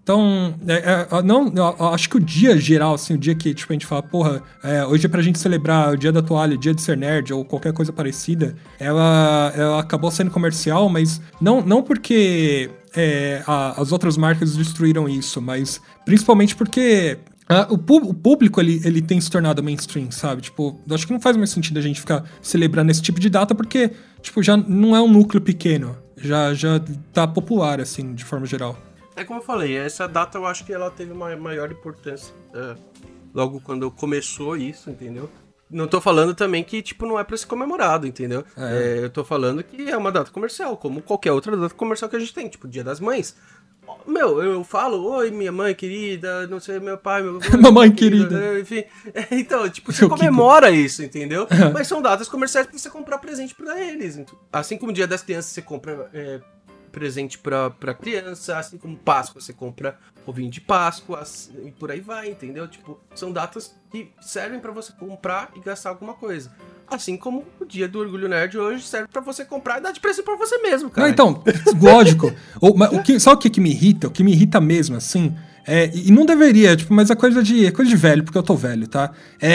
C: Então, é, é, não, eu acho que o dia geral, assim, o dia que tipo, a gente fala, porra, é, hoje é pra gente celebrar o dia da toalha, o dia de ser nerd, ou qualquer coisa parecida, ela, ela acabou sendo comercial, mas não, não porque é, a, as outras marcas destruíram isso, mas principalmente porque a, o, o público, ele, ele tem se tornado mainstream, sabe? Tipo, eu acho que não faz mais sentido a gente ficar celebrando esse tipo de data, porque, tipo, já não é um núcleo pequeno, já, já tá popular, assim, de forma geral.
B: É como eu falei, essa data eu acho que ela teve uma maior importância é, logo quando começou isso, entendeu? Não tô falando também que, tipo, não é pra ser comemorado, entendeu? É. É, eu tô falando que é uma data comercial, como qualquer outra data comercial que a gente tem, tipo, Dia das Mães. Meu, eu falo, oi, minha mãe querida, não sei, meu pai, meu...
C: Mamãe querida.
B: querida. Enfim, então, tipo, você comemora isso, entendeu? Mas são datas comerciais pra você comprar presente pra eles. Assim como o Dia das Crianças você compra... É, presente pra, pra criança, assim como Páscoa, você compra ovinho de Páscoa, assim, e por aí vai, entendeu? Tipo, são datas que servem pra você comprar e gastar alguma coisa. Assim como o dia do Orgulho Nerd hoje serve pra você comprar e dar de presente pra você mesmo, cara.
C: Não, então, lógico. o, o que, sabe o que, que me irrita? O que me irrita mesmo, assim... É, e não deveria, tipo, mas é coisa de, é coisa de velho, porque eu tô velho, tá?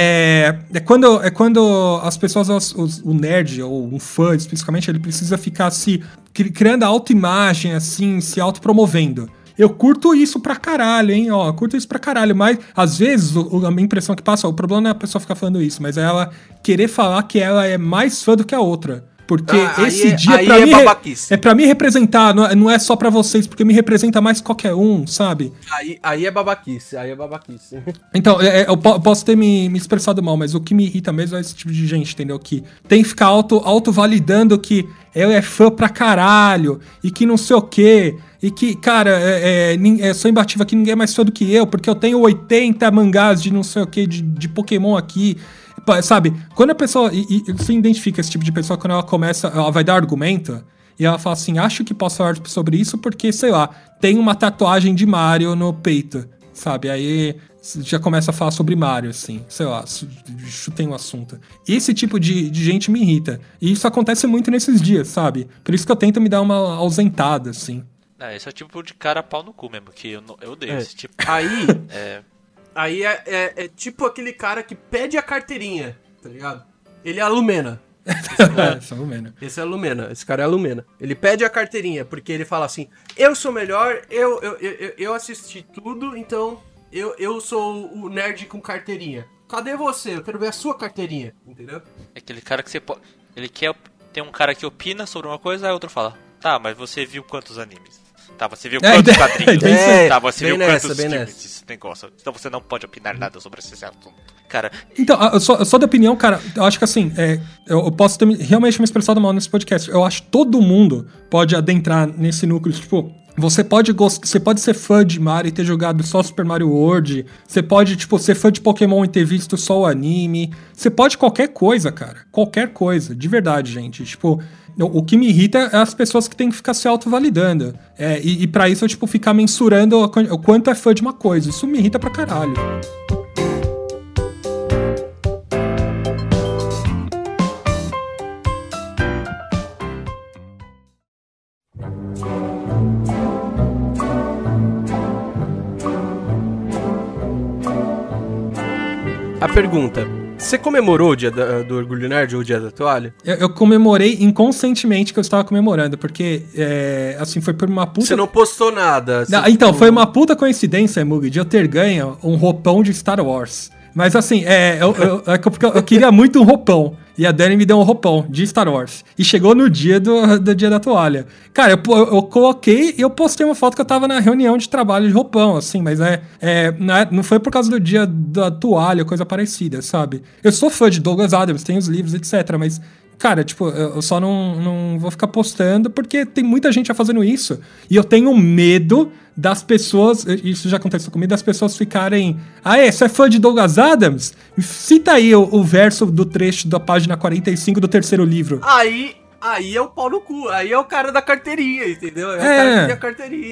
C: É, é, quando, é quando as pessoas, os, os, o nerd, ou um fã especificamente, ele precisa ficar se criando a autoimagem, assim, se autopromovendo. Eu curto isso pra caralho, hein? Ó, curto isso pra caralho, mas às vezes o, a minha impressão que passa, o problema não é a pessoa ficar falando isso, mas é ela querer falar que ela é mais fã do que a outra. Porque ah, esse é, dia pra é, mim é pra me representar, não é, não é só pra vocês, porque me representa mais que qualquer um, sabe?
B: Aí, aí é babaquice, aí é babaquice.
C: Então, é, eu posso ter me, me expressado mal, mas o que me irrita mesmo é esse tipo de gente, entendeu? Que tem que ficar auto, auto-validando que eu é fã pra caralho, e que não sei o quê, e que, cara, é, é, é, sou imbatível aqui, ninguém é mais fã do que eu, porque eu tenho oitenta mangás de não sei o quê, de, de Pokémon aqui. Sabe, quando a pessoa, e, e você identifica esse tipo de pessoa quando ela começa, ela vai dar argumento e ela fala assim, acho que posso falar sobre isso porque, sei lá, tem uma tatuagem de Mario no peito, sabe, aí já começa a falar sobre Mario, assim, sei lá, chutei um assunto. Esse tipo de, de gente me irrita, e isso acontece muito nesses dias, sabe, por isso que eu tento me dar uma ausentada, assim.
D: É, esse é o tipo de cara pau no cu mesmo, que eu, eu odeio
B: é.
D: esse tipo.
B: Aí... é... Aí é, é, é tipo aquele cara que pede a carteirinha, tá ligado? Ele é a Lumena. Esse é, é Lumena. Esse é a Lumena. Esse cara é a Lumena. Ele pede a carteirinha, porque ele fala assim, eu sou melhor, eu, eu, eu, eu assisti tudo, então eu, eu sou o nerd com carteirinha. Cadê você? Eu quero ver a sua carteirinha, entendeu?
D: É aquele cara que você pode... Ele quer... Tem um cara que opina sobre uma coisa, aí outro fala, tá, mas você viu quantos animes? Tá, você viu quantos é, quadrinhos?
B: É,
D: tá, você viu
B: nessa,
D: quantos
B: filmes
D: desse negócio? Então você não pode opinar nada sobre esse assunto. Cara...
C: Então, eu só, eu só de opinião, cara, eu acho que assim, é, eu, eu posso ter realmente me expressado mal nesse podcast. Eu acho que todo mundo pode adentrar nesse núcleo, tipo... Você pode, gost... você pode ser fã de Mario e ter jogado só Super Mario World. Você pode, tipo, ser fã de Pokémon e ter visto só o anime. Você pode qualquer coisa, cara. Qualquer coisa. De verdade, gente. Tipo, o, o que me irrita é as pessoas que têm que ficar se auto-validando. É, e, e pra isso eu, tipo, ficar mensurando o, o quanto é fã de uma coisa. Isso me irrita pra caralho.
B: A pergunta, você comemorou o dia da, do Orgulho Nerd ou o dia da toalha?
C: Eu, eu comemorei inconscientemente que eu estava comemorando, porque, é, assim, foi por uma puta...
B: Você não postou nada.
C: Não, então, foi uma puta coincidência, Mug, de eu ter ganho um roupão de Star Wars. Mas, assim, é, eu, eu, eu, eu queria muito um roupão. E a Dani me deu um roupão de Star Wars. E chegou no dia do, do dia da toalha. Cara, eu, eu, eu coloquei e eu postei uma foto que eu tava na reunião de trabalho de roupão, assim. Mas é, é, não, é não foi por causa do dia da toalha, coisa parecida, sabe? Eu sou fã de Douglas Adams, tenho os livros, etcétera. Mas, cara, tipo, eu só não, não vou ficar postando porque tem muita gente já fazendo isso. E eu tenho medo das pessoas, isso já aconteceu comigo, das pessoas ficarem... Ah, é? Você é fã de Douglas Adams? Cita aí o, o verso do trecho da página quarenta e cinco do terceiro livro.
B: Aí, aí é o pau no cu, aí é o cara da carteirinha, entendeu? É, é. o cara que tem a carteirinha.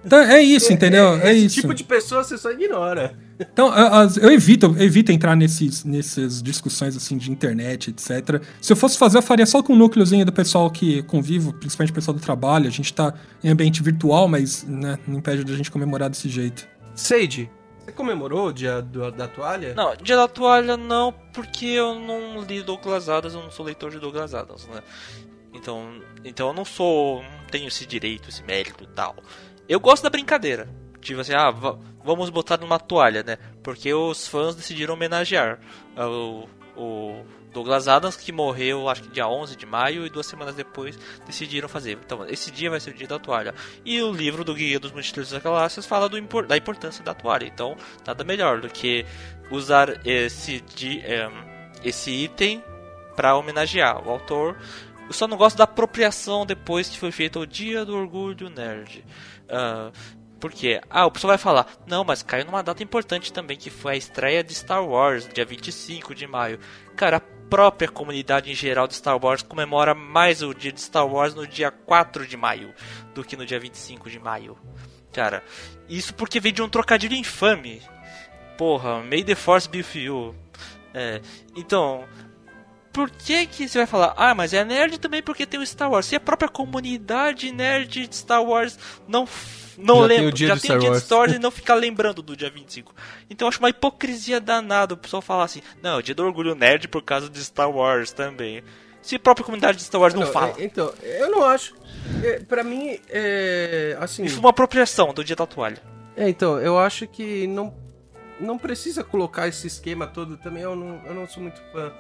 C: Então, é isso, entendeu? É,
B: é, esse
C: isso.
B: tipo de pessoa você só ignora.
C: Então, eu, eu evito, eu evito entrar nesses, nessas discussões assim de internet, etcétera. Se eu fosse fazer, eu faria só com o núcleozinho do pessoal que convivo, principalmente o pessoal do trabalho. A gente tá em ambiente virtual, mas né, não impede da gente comemorar desse jeito.
B: Sage, você comemorou o dia do, da toalha?
D: Não, dia da toalha não, porque eu não li Douglas Adams, eu não sou leitor de Douglas Adams, né? Então, então eu não sou, não tenho esse direito, esse mérito e tal. Eu gosto da brincadeira. Tipo assim, ah, v- vamos botar numa toalha, né? Porque os fãs decidiram homenagear o, o Douglas Adams, que morreu, acho que dia onze de maio, e duas semanas depois decidiram fazer. Então, esse dia vai ser o dia da toalha. E o livro do Guia dos Mochileiros das Galáxias fala do, da importância da toalha. Então, nada melhor do que usar esse, di, é, esse item para homenagear o autor. Eu só não gosto da apropriação depois que foi feito o Dia do Orgulho Nerd. Uh, por quê? Ah, o pessoal vai falar, não, mas caiu numa data importante também, que foi a estreia de Star Wars, dia vinte e cinco de maio. Cara, a própria comunidade em geral de Star Wars comemora mais o dia de Star Wars no dia quatro de maio do que no dia vinte e cinco de maio. Cara, isso porque vem de um trocadilho infame. Porra, May the Force be with you. É, então... Por que que você vai falar, ah, mas é nerd também porque tem o Star Wars? Se a própria comunidade nerd de Star Wars não, não
B: já
D: lembra,
B: tem o dia
D: já
B: de
D: tem
B: Star
D: o dia
B: Wars.
D: de Star Wars e não ficar lembrando do dia vinte e cinco. Então eu acho uma hipocrisia danada o pessoal falar assim, não, é o dia do orgulho nerd por causa de Star Wars também. Se a própria comunidade de Star Wars não,
B: não
D: fala.
B: É, então, eu não acho. É, pra mim, é. Assim.
D: Isso é uma apropriação do dia da toalha.
B: É, então, eu acho que não, não precisa colocar esse esquema todo. Também eu não, eu não sou muito fã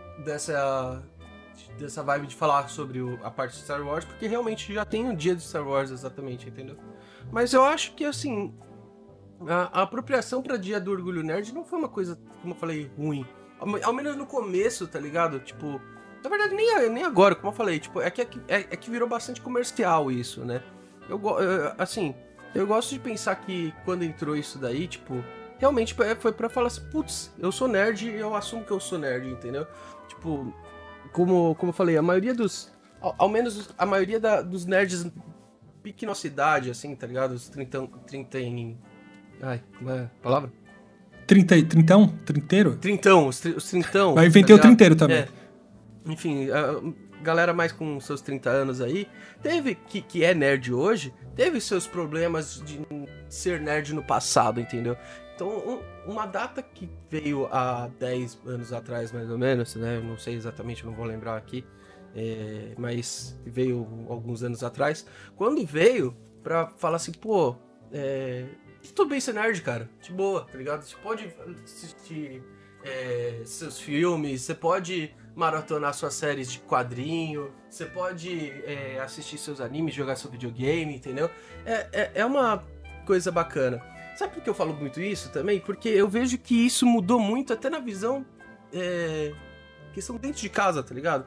B: dessa. dessa vibe de falar sobre o, a parte de Star Wars, porque realmente já tem o dia de Star Wars exatamente, entendeu? Mas eu acho que, assim, a, a apropriação pra dia do Orgulho Nerd não foi uma coisa, como eu falei, ruim. Ao, ao menos no começo, tá ligado? Tipo, na verdade, nem, nem agora, como eu falei, tipo, é que, é, é que virou bastante comercial isso, né? Eu, eu, assim, eu gosto de pensar que quando entrou isso daí, tipo, realmente foi pra falar assim, putz, eu sou nerd e eu assumo que eu sou nerd, entendeu? Tipo... Como, como eu falei, a maioria dos... Ao, ao menos a maioria da, dos nerds pique nossa idade, assim, tá ligado? Os trinta... trinta em... Ai, como é a palavra?
C: trinta, trintão? Trinteiro?
B: Trintão, os, tri, os trintão.
C: Vai inventei tá o trinteiro também.
B: É. Enfim, a galera mais com seus trinta anos aí, teve, que, que é nerd hoje, teve seus problemas de ser nerd no passado, entendeu? Então, um, uma data que veio há dez anos atrás, mais ou menos, né? Não sei exatamente, não vou lembrar aqui. É, mas veio alguns anos atrás. Quando veio pra falar assim, pô, é, tudo bem ser nerd, cara. De boa, tá ligado? Você pode assistir é, seus filmes, você pode maratonar suas séries de quadrinho, você pode é, assistir seus animes, jogar seu videogame, entendeu? É, é, é uma coisa bacana. Sabe por que eu falo muito isso também? Porque eu vejo que isso mudou muito até na visão é, questão dentro de casa, tá ligado?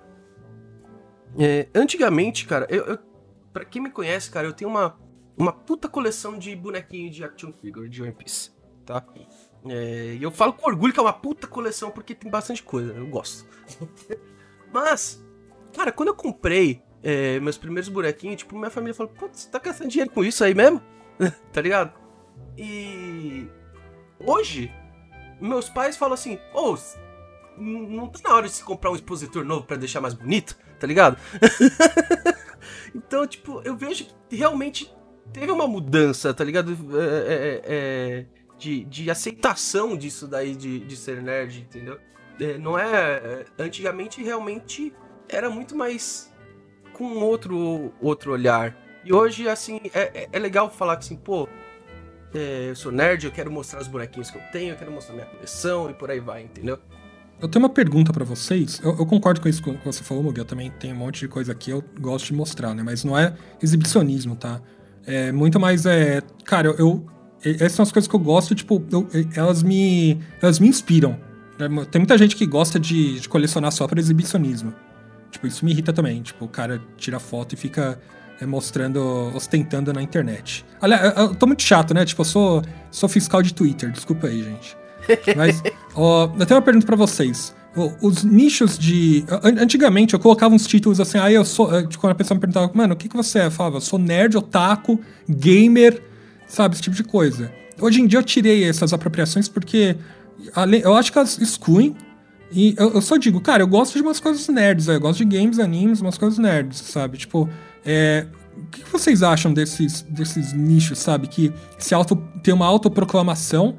B: É, antigamente, cara, eu, eu, pra quem me conhece, cara, eu tenho uma, uma puta coleção de bonequinho de action figure de One Piece, tá? É, e eu falo com orgulho que é uma puta coleção porque tem bastante coisa, eu gosto. Mas, cara, quando eu comprei é, meus primeiros bonequinhos, tipo, minha família falou, putz, você tá gastando dinheiro com isso aí mesmo? Tá ligado? E hoje, meus pais falam assim, ô, oh, não tá na hora de se comprar um expositor novo pra deixar mais bonito, tá ligado? Então, tipo, eu vejo que realmente teve uma mudança, tá ligado? É, é, é, de, de aceitação disso daí de, de ser nerd, entendeu? É, não é... Antigamente, realmente, era muito mais com outro, outro olhar. E hoje, assim, é, é legal falar que assim, pô, é, eu sou nerd, eu quero mostrar os bonequinhos que eu tenho, eu quero mostrar minha coleção e por aí vai, entendeu?
C: Eu tenho uma pergunta pra vocês. Eu, eu concordo com isso que você falou, Mugi. Eu também tenho um monte de coisa aqui eu gosto de mostrar, né? Mas não é exibicionismo, tá? É muito mais, é... Cara, eu... eu essas são as coisas que eu gosto, tipo, eu, elas me... Elas me inspiram. Tem muita gente que gosta de, de colecionar só pra exibicionismo. Tipo, isso me irrita também. Tipo, o cara tira foto e fica... É, mostrando, ostentando na internet. Olha, eu tô muito chato, né? Tipo, eu sou, sou fiscal de Twitter, desculpa aí, gente. Mas, ó, eu tenho uma pergunta pra vocês. Os nichos de... Antigamente eu colocava uns títulos assim, aí ah, eu sou... Quando a pessoa me perguntava, mano, o que que você é? Eu falava, eu sou nerd, otaku, gamer, sabe? Esse tipo de coisa. Hoje em dia eu tirei essas apropriações porque eu acho que elas excluem. E eu, eu só digo, cara, eu gosto de umas coisas nerds, eu gosto de games, animes, umas coisas nerds, sabe? Tipo, é, o que vocês acham desses, desses nichos, sabe? Que se auto, tem uma autoproclamação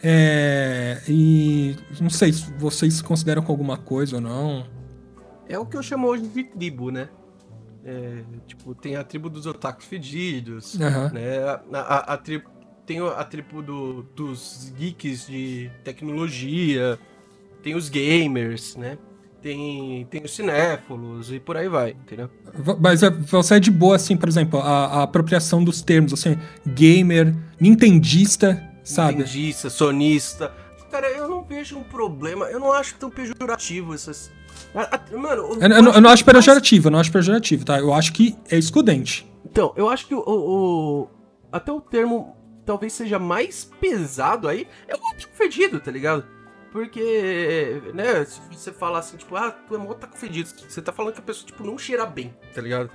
C: é, e não sei se vocês consideram com alguma coisa ou não.
B: É o que eu chamo hoje de tribo, né? É, tipo, tem a tribo dos otakus fedidos, uhum. né? A, a, a tribo, tem a tribo do, dos geeks de tecnologia, tem os gamers, né? Tem, tem os cinéfilos e por aí vai, entendeu?
C: Mas você é de boa, assim, por exemplo, a, a apropriação dos termos, assim, gamer, nintendista, sabe?
B: Nintendista, sonista. Cara, eu não vejo um problema, eu não acho tão pejorativo essas... Mano, eu,
C: eu, eu, não, eu não acho pejorativo, eu não acho pejorativo, tá? Eu acho que é excludente.
B: Então, eu acho que o, o, o até o termo talvez seja mais pesado aí é o otaku fedido, tá ligado? Porque, né, se você falar assim, tipo, ah, tu é mó otaku fedido, você tá falando que a pessoa, tipo, não cheira bem, tá ligado?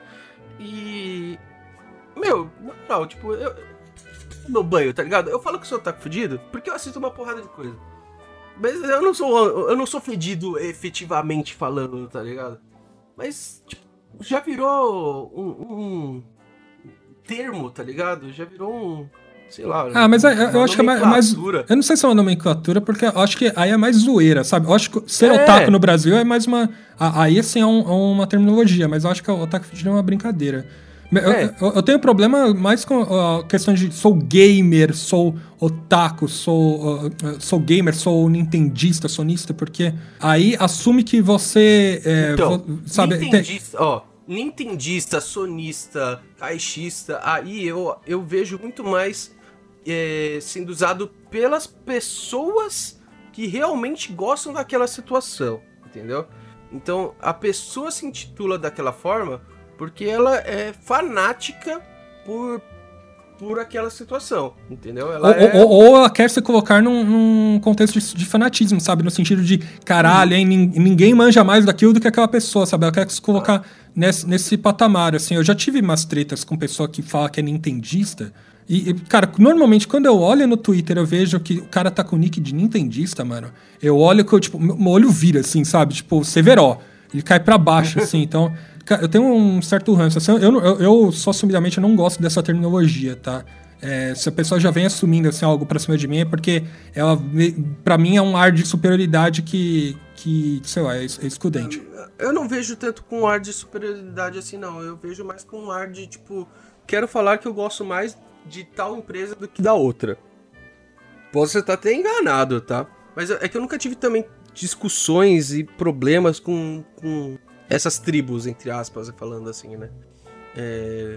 B: E... Meu, na moral, tipo, eu... Meu banho, tá ligado? Eu falo que sou otaku fedido porque eu assisto uma porrada de coisa. Mas eu não sou, eu não sou fedido efetivamente falando, tá ligado? Mas, tipo, já virou um, um termo, tá ligado? Já virou um, sei lá...
C: Ah, mas eu, eu acho que é mais... Eu não sei se é uma nomenclatura, porque eu acho que aí é mais zoeira, sabe? Eu acho que ser é. otaku no Brasil é mais uma... Aí, assim, é, um, é uma terminologia, mas eu acho que o otaku fedido é uma brincadeira. É. Eu, eu tenho problema mais com a questão de sou gamer, sou otaku, sou, uh, sou gamer, sou nintendista, sonista, porque aí assume que você é,
B: então,
C: vo, sabe,
B: nintendista, tem... ó, nintendista, sonista, caixista, aí eu, eu vejo muito mais é, sendo usado pelas pessoas que realmente gostam daquela situação, entendeu? Então a pessoa se intitula daquela forma porque ela é fanática por, por aquela situação, entendeu? Ela
C: ou,
B: é...
C: ou, ou ela quer se colocar num, num contexto de, de fanatismo, sabe? No sentido de, caralho, hein, ninguém manja mais daquilo do que aquela pessoa, sabe? Ela quer se colocar ah. nesse, nesse patamar, assim. Eu já tive umas tretas com pessoa que fala que é nintendista. E, e, cara, normalmente quando eu olho no Twitter, eu vejo que o cara tá com o nick de nintendista, mano. Eu olho que eu, tipo, meu olho vira, assim, sabe? Tipo, Severo. Ele cai pra baixo, assim, então... Eu tenho um certo ranço. Assim, eu, eu, eu só assumidamente não gosto dessa terminologia, tá? É, se a pessoa já vem assumindo assim, algo pra cima de mim, é porque ela, pra mim, é um ar de superioridade que, que sei lá, é, é excludente.
B: Eu não vejo tanto com um ar de superioridade assim, não. Eu vejo mais com um ar de, tipo, quero falar que eu gosto mais de tal empresa do que da outra. Posso estar até enganado, tá? Mas é que eu nunca tive também discussões e problemas com... com... essas tribos, entre aspas, falando assim, né? É...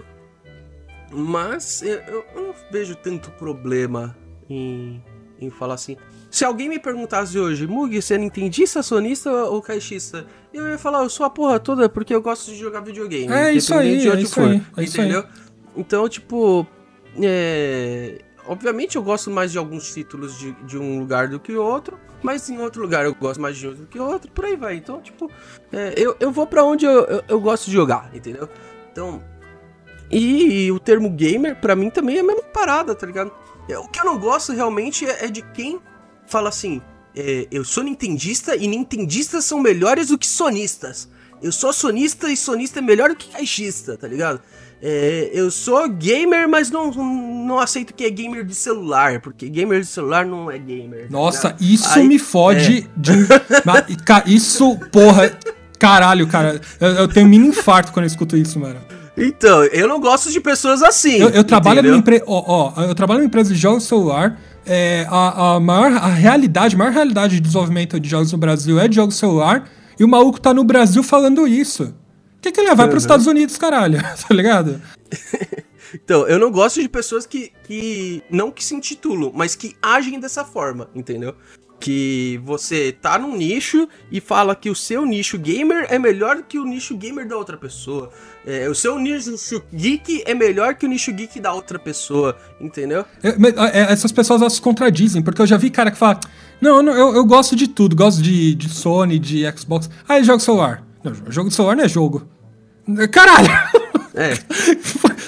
B: Mas eu, eu não vejo tanto problema em, em falar assim. Se alguém me perguntasse hoje, Mug, você é nintendista, sonista ou caixista? Eu ia falar, eu sou a porra toda porque eu gosto de jogar videogame.
C: É isso aí,
B: de
C: é isso
B: for,
C: aí, é isso
B: entendeu?
C: Aí.
B: Então, tipo... É... Obviamente eu gosto mais de alguns títulos de, de um lugar do que outro, mas em outro lugar eu gosto mais de um do que outro, por aí vai. Então, tipo, é, eu, eu vou pra onde eu, eu, eu gosto de jogar, entendeu? Então, e, e o termo gamer, pra mim, também é a mesma parada, tá ligado? É, o que eu não gosto realmente é, é de quem fala assim, é, eu sou nintendista e nintendistas são melhores do que sonistas. Eu sou sonista e sonista é melhor do que caixista, tá ligado? É, eu sou gamer, mas não, não aceito que é gamer de celular, porque gamer de celular não é gamer.
C: Nossa,
B: tá
C: isso
B: Aí,
C: me fode
B: é.
C: de... Isso, porra... Caralho, cara. Eu, eu tenho um mini infarto quando eu escuto isso, mano.
B: Então, eu não gosto de pessoas assim.
C: Eu, eu trabalho numa empresa... Ó, ó, eu trabalho numa empresa de jogos de celular. É, a, a maior a realidade, a maior realidade de desenvolvimento de jogos no Brasil é de jogos de celular. E o maluco tá no Brasil falando isso. Por que, que ele vai uhum. pros Estados Unidos, caralho? Tá ligado?
B: Então, eu não gosto de pessoas que, que... Não que se intitulam, mas que agem dessa forma, entendeu? Que você tá num nicho e fala que o seu nicho gamer é melhor do que o nicho gamer da outra pessoa. É, o seu nicho geek é melhor que o nicho geek da outra pessoa, entendeu?
C: É, é, essas pessoas elas se contradizem, porque eu já vi cara que fala... Não, eu, eu gosto de tudo, gosto de, de Sony, de Xbox. Ah, ele joga celular. Não, jogo de celular não é jogo. Caralho!
B: É.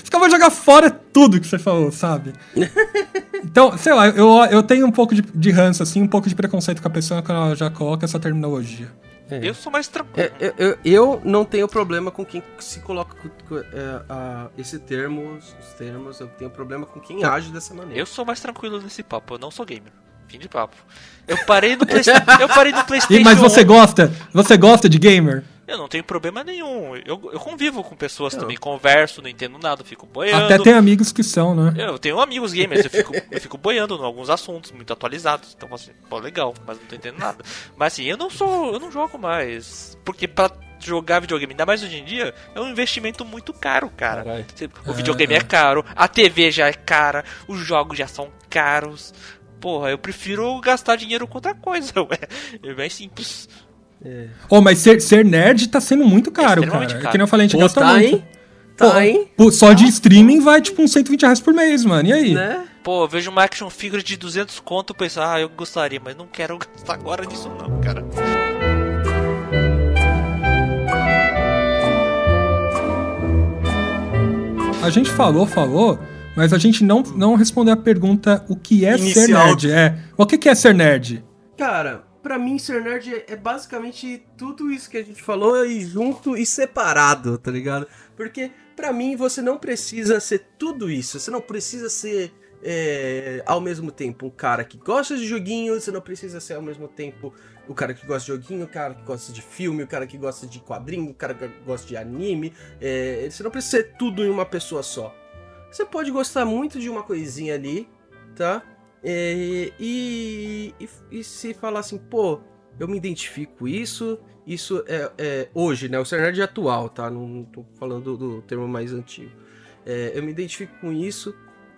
C: Acho que eu vou jogar fora tudo que você falou, sabe? Então, sei lá, eu, eu tenho um pouco de, de ranço, assim, um pouco de preconceito com a pessoa quando ela já coloca essa terminologia.
D: É. Eu sou mais tranquilo.
B: É, eu, eu, eu não tenho problema com quem se coloca é, a, esse termo, os termos, eu tenho problema com quem age dessa maneira.
D: Eu sou mais tranquilo nesse papo, eu não sou gamer. Fim de papo. Eu parei no PlayStation. eu parei no PlayStation.
C: E, mas você gosta? Você gosta de gamer?
D: Eu não tenho problema nenhum. Eu, eu convivo com pessoas não. também, converso, não entendo nada, fico boiando.
C: Até tem amigos que são, né?
D: Eu tenho amigos gamers, eu fico, eu fico boiando em alguns assuntos muito atualizados. Então, assim, pô, legal, mas não tô entendendo nada. Mas assim, eu não sou. Eu não jogo mais. Porque pra jogar videogame, ainda mais hoje em dia, é um investimento muito caro, cara. Carai. O videogame é, é caro, a T V já é cara, os jogos já são caros. Porra, eu prefiro gastar dinheiro com outra coisa, ué. É bem simples.
C: É. Oh, mas ser, ser nerd tá sendo muito caro, é cara. caro. É que nem eu falei, a gente Pô, gasta
B: tá,
C: muito.
B: Hein? Tá, Pô, hein?
C: Pô, só de streaming vai tipo uns cento e vinte reais por mês, mano. E aí?
B: Né?
D: Pô, eu vejo uma action figure de duzentos conto e penso, ah, eu gostaria, mas não quero gastar agora nisso não, cara.
C: A gente falou, falou, mas a gente não, não respondeu a pergunta o que é
B: Inicial.
C: ser nerd. É. O que, que é ser nerd?
B: Cara, pra mim ser nerd é basicamente tudo isso que a gente falou e junto e separado, tá ligado? Porque pra mim você não precisa ser tudo isso, você não precisa ser é, ao mesmo tempo um cara que gosta de joguinho, você não precisa ser ao mesmo tempo o cara que gosta de joguinho, o cara que gosta de filme, o cara que gosta de quadrinho, o cara que gosta de anime, é, você não precisa ser tudo em uma pessoa só. Você pode gostar muito de uma coisinha ali, tá? É, e, e, e se falar assim, pô, eu me identifico com isso, isso é, é hoje, né? O ser nerd atual, tá? Não, não tô falando do, do termo mais antigo. É, eu me identifico com isso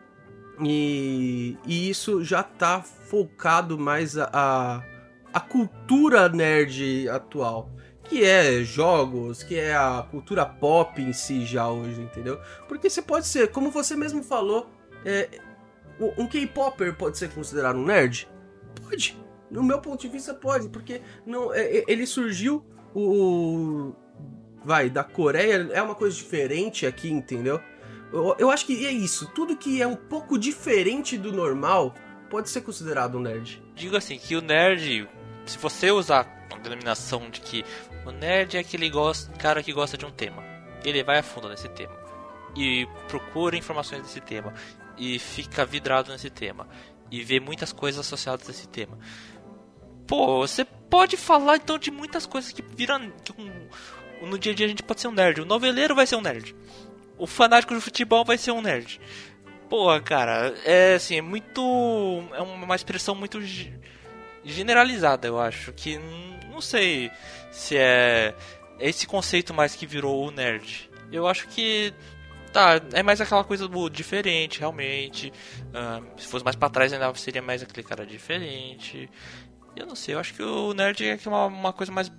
B: e, e isso já tá focado mais a, a, a cultura nerd atual. Que é jogos, que é a cultura pop em si já hoje, entendeu? Porque você pode ser, como você mesmo falou, é, um K-popper pode ser considerado um nerd? Pode. No meu ponto de vista pode, porque não, é, ele surgiu o... vai, da Coreia, é uma coisa diferente aqui, entendeu? Eu, eu acho que é isso, tudo que é um pouco diferente do normal pode ser considerado um nerd.
D: Digo assim, que o nerd, se você usar a denominação de que o nerd é aquele gosta, cara que gosta de um tema, ele vai a fundo nesse tema e procura informações desse tema e fica vidrado nesse tema e vê muitas coisas associadas a esse tema. Pô, você pode falar então de muitas coisas que viram que um, no dia a dia a gente pode ser um nerd. O noveleiro vai ser um nerd, o fanático de futebol vai ser um nerd. Pô, cara, é assim, é muito, é uma expressão muito generalizada, eu acho, que não sei se é esse conceito mais que virou o nerd. Eu acho que tá, é mais aquela coisa do diferente, realmente. Uh, se fosse mais pra trás ainda seria mais aquele cara diferente. Eu não sei, eu acho que o nerd é uma, uma coisa mais...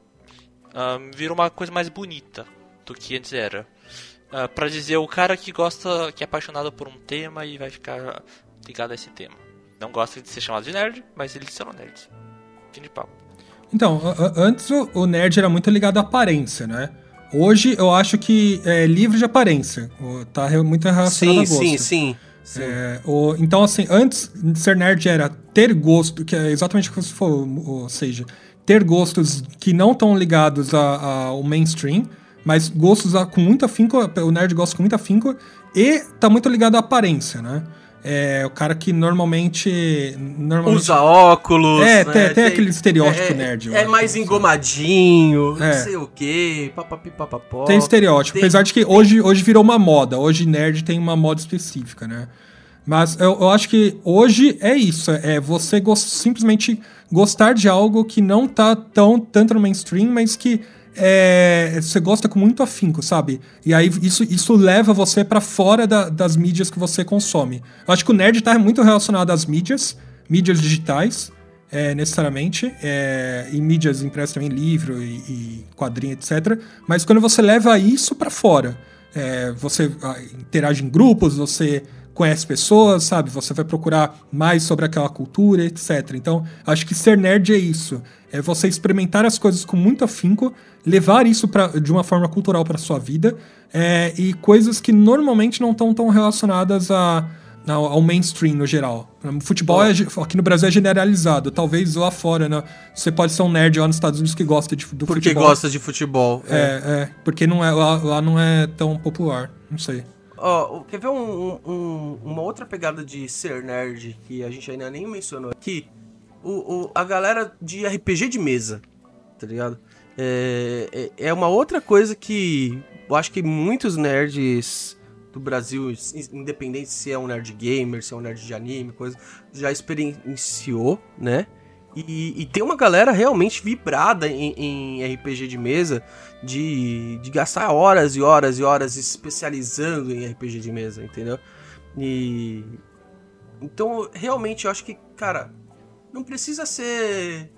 D: Uh, virou uma coisa mais bonita do que antes era. Uh, pra dizer o cara que gosta, que é apaixonado por um tema e vai ficar ligado a esse tema. Não gosta de ser chamado de nerd, mas eles são nerds. Fim de papo.
C: Então, antes o nerd era muito ligado à aparência, né? Hoje eu acho que é livre de aparência. Tá muito relacionado
B: sim,
C: a gosto.
B: Sim, sim, sim.
C: É, o, então, assim, antes de ser nerd era ter gosto, que é exatamente o que você falou, ou seja, ter gostos que não estão ligados a, a, ao mainstream, mas gostos a, com muito afinco, o nerd gosta com muito afinco, e tá muito ligado à aparência, né? É o cara que normalmente... normalmente
B: usa óculos,
C: É,
B: né?
C: tem, tem,
B: tem
C: aquele estereótipo
B: é,
C: nerd.
B: É mais assim. engomadinho,
C: é.
B: não sei o quê, papapi, papapó.
C: Tem estereótipo, tem, apesar de que tem... hoje, hoje virou uma moda. Hoje nerd tem uma moda específica, né? Mas eu, eu acho que hoje é isso. É você go- simplesmente gostar de algo que não tá tão, tanto no mainstream, mas que É, você gosta com muito afinco, sabe? E aí isso, isso leva você pra fora da, das mídias que você consome. Eu acho que o nerd tá muito relacionado às mídias, mídias digitais, é, necessariamente, é, e mídias impressas também, livro e, e quadrinho, etcétera. Mas quando você leva isso pra fora, é, você interage em grupos, você conhece pessoas, sabe? Você vai procurar mais sobre aquela cultura, etcétera. Então, acho que ser nerd é isso. É você experimentar as coisas com muito afinco, levar isso pra, de uma forma cultural para sua vida, é, e coisas que normalmente não estão tão relacionadas a, ao, ao mainstream no geral. O futebol é, aqui no Brasil é generalizado. Talvez lá fora, né? Você pode ser um nerd lá nos Estados Unidos que gosta de, do
B: porque
C: futebol.
B: Porque gosta de futebol.
C: É, é, é porque não é, lá, lá não é tão popular. Não sei.
B: Ó, oh, quer ver um, um, uma outra pegada de ser nerd que a gente ainda nem mencionou aqui? O, o, a galera de R P G de mesa, tá ligado? É, é, é uma outra coisa que eu acho que muitos nerds do Brasil, independente se é um nerd gamer, se é um nerd de anime, coisa, já experienciou, né? E, e tem uma galera realmente vibrada em, em R P G de mesa, de, de gastar horas e horas e horas especializando em R P G de mesa, entendeu? E então, realmente, eu acho que, cara, não precisa ser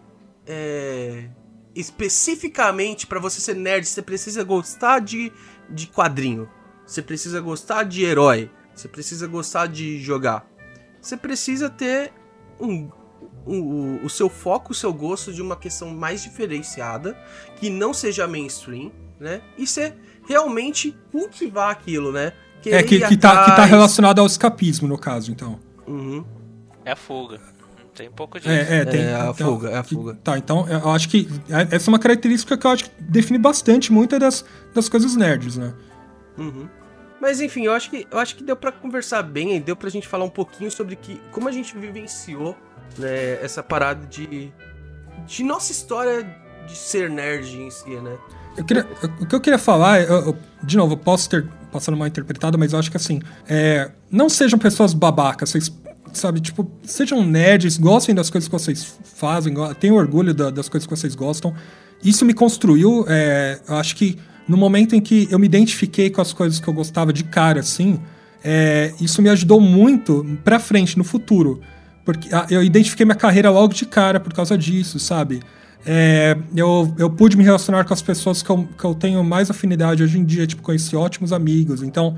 B: é, especificamente pra você ser nerd, você precisa gostar de, de quadrinho, você precisa gostar de herói, você precisa gostar de jogar, você precisa ter um O, o seu foco, o seu gosto de uma questão mais diferenciada, que não seja mainstream, né? E você realmente cultivar aquilo, né?
C: Querer é, que, que, tá, que tá relacionado ao escapismo, no caso, então.
B: Uhum.
D: É a fuga. Tem um pouco disso.
C: É, é, tem,
B: é a
C: então,
B: fuga, é a fuga.
C: Que, tá, então, eu acho que essa é uma característica que eu acho que define bastante muitas das, das coisas nerds, né?
B: Uhum. Mas enfim, eu acho que, eu acho que deu pra conversar bem, deu pra gente falar um pouquinho sobre que, como a gente vivenciou, né, essa parada de, de nossa história de ser nerd em si, né?
C: Eu queria, o que eu queria falar, eu, eu, de novo, eu posso ter passado mal interpretado, mas eu acho que assim, é, não sejam pessoas babacas, vocês, sabe, tipo, sejam nerds, gostem das coisas que vocês fazem, tenham orgulho da, das coisas que vocês gostam. Isso me construiu, é, eu acho que no momento em que eu me identifiquei com as coisas que eu gostava de cara, assim, é, isso me ajudou muito pra frente, no futuro. Porque eu identifiquei minha carreira logo de cara por causa disso, sabe? É, eu, eu pude me relacionar com as pessoas que eu, que eu tenho mais afinidade hoje em dia, tipo, conheci ótimos amigos. Então,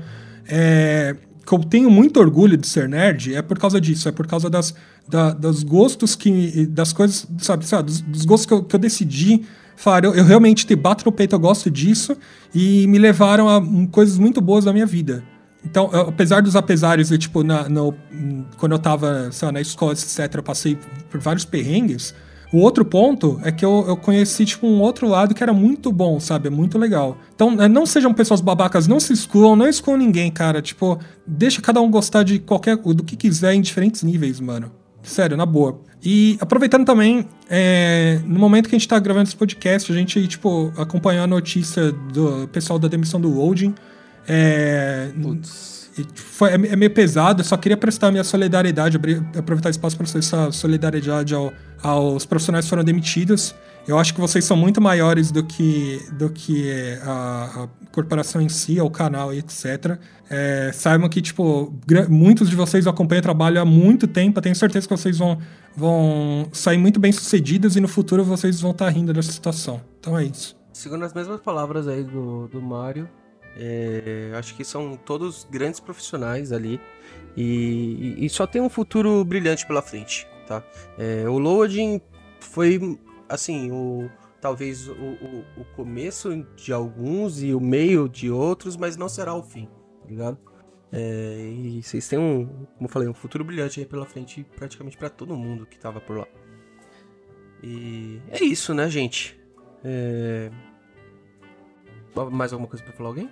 C: é, que eu tenho muito orgulho de ser nerd é por causa disso, é por causa das, da, dos gostos que... das coisas, sabe? sabe dos, dos gostos que eu, que eu decidi falar. Eu, eu realmente te bato no peito, eu gosto disso, e me levaram a um, coisas muito boas da minha vida. Então, eu, apesar dos apesares, eu, tipo, na, no, quando eu tava, sei lá, na escola, etcétera, eu passei por vários perrengues. O outro ponto é que eu, eu conheci, tipo, um outro lado que era muito bom, sabe? É muito legal. Então, não sejam pessoas babacas, não se excluam, não excluam ninguém, cara. Tipo, deixa cada um gostar de qualquer, do que quiser em diferentes níveis, mano. Sério, na boa. E aproveitando também, é, no momento que a gente tá gravando esse podcast, a gente, tipo, acompanhou a notícia do pessoal da demissão do Loading. É, foi, é, é meio pesado, eu só queria prestar minha solidariedade, aproveitar o espaço para prestar solidariedade ao, aos profissionais que foram demitidos. Eu acho que vocês são muito maiores do que, do que a, a corporação em si, o canal e etcétera. É, saibam que, tipo, muitos de vocês acompanham o trabalho há muito tempo, eu tenho certeza que vocês vão, vão sair muito bem sucedidos e no futuro vocês vão estar rindo dessa situação. Então é isso.
B: Segundo as mesmas palavras aí do, do Mário, É, acho que são todos grandes profissionais ali e, e, e só tem um futuro brilhante pela frente, tá? É, o Loading foi, assim, o, talvez o, o, o começo de alguns e o meio de outros, mas não será o fim, tá ligado? É, e vocês têm um, como eu falei, um futuro brilhante aí pela frente praticamente pra todo mundo que tava por lá. E é isso, né, gente? É... Mais alguma coisa pra falar, alguém?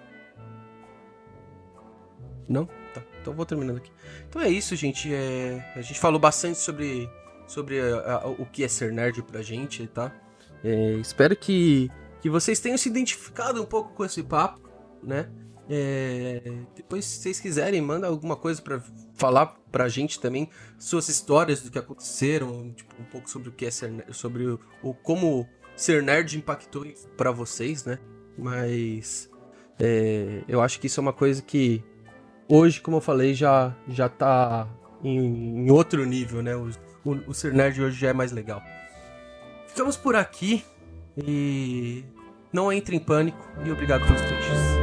B: Não? Tá, então eu vou terminando aqui. Então é isso, gente. É, a gente falou bastante sobre, sobre a, a, o que é ser nerd pra gente, tá? É, espero que, que vocês tenham se identificado um pouco com esse papo, né? É, depois, se vocês quiserem, manda alguma coisa pra falar pra gente também, suas histórias do que aconteceram, tipo, um pouco sobre o que é ser nerd, sobre o, o como ser nerd impactou pra vocês, né? Mas é, eu acho que isso é uma coisa que hoje, como eu falei, já, já tá em, em outro nível, né? O, o, o ser nerd hoje já é mais legal. Ficamos por aqui e não entre em pânico e obrigado pelos peixes.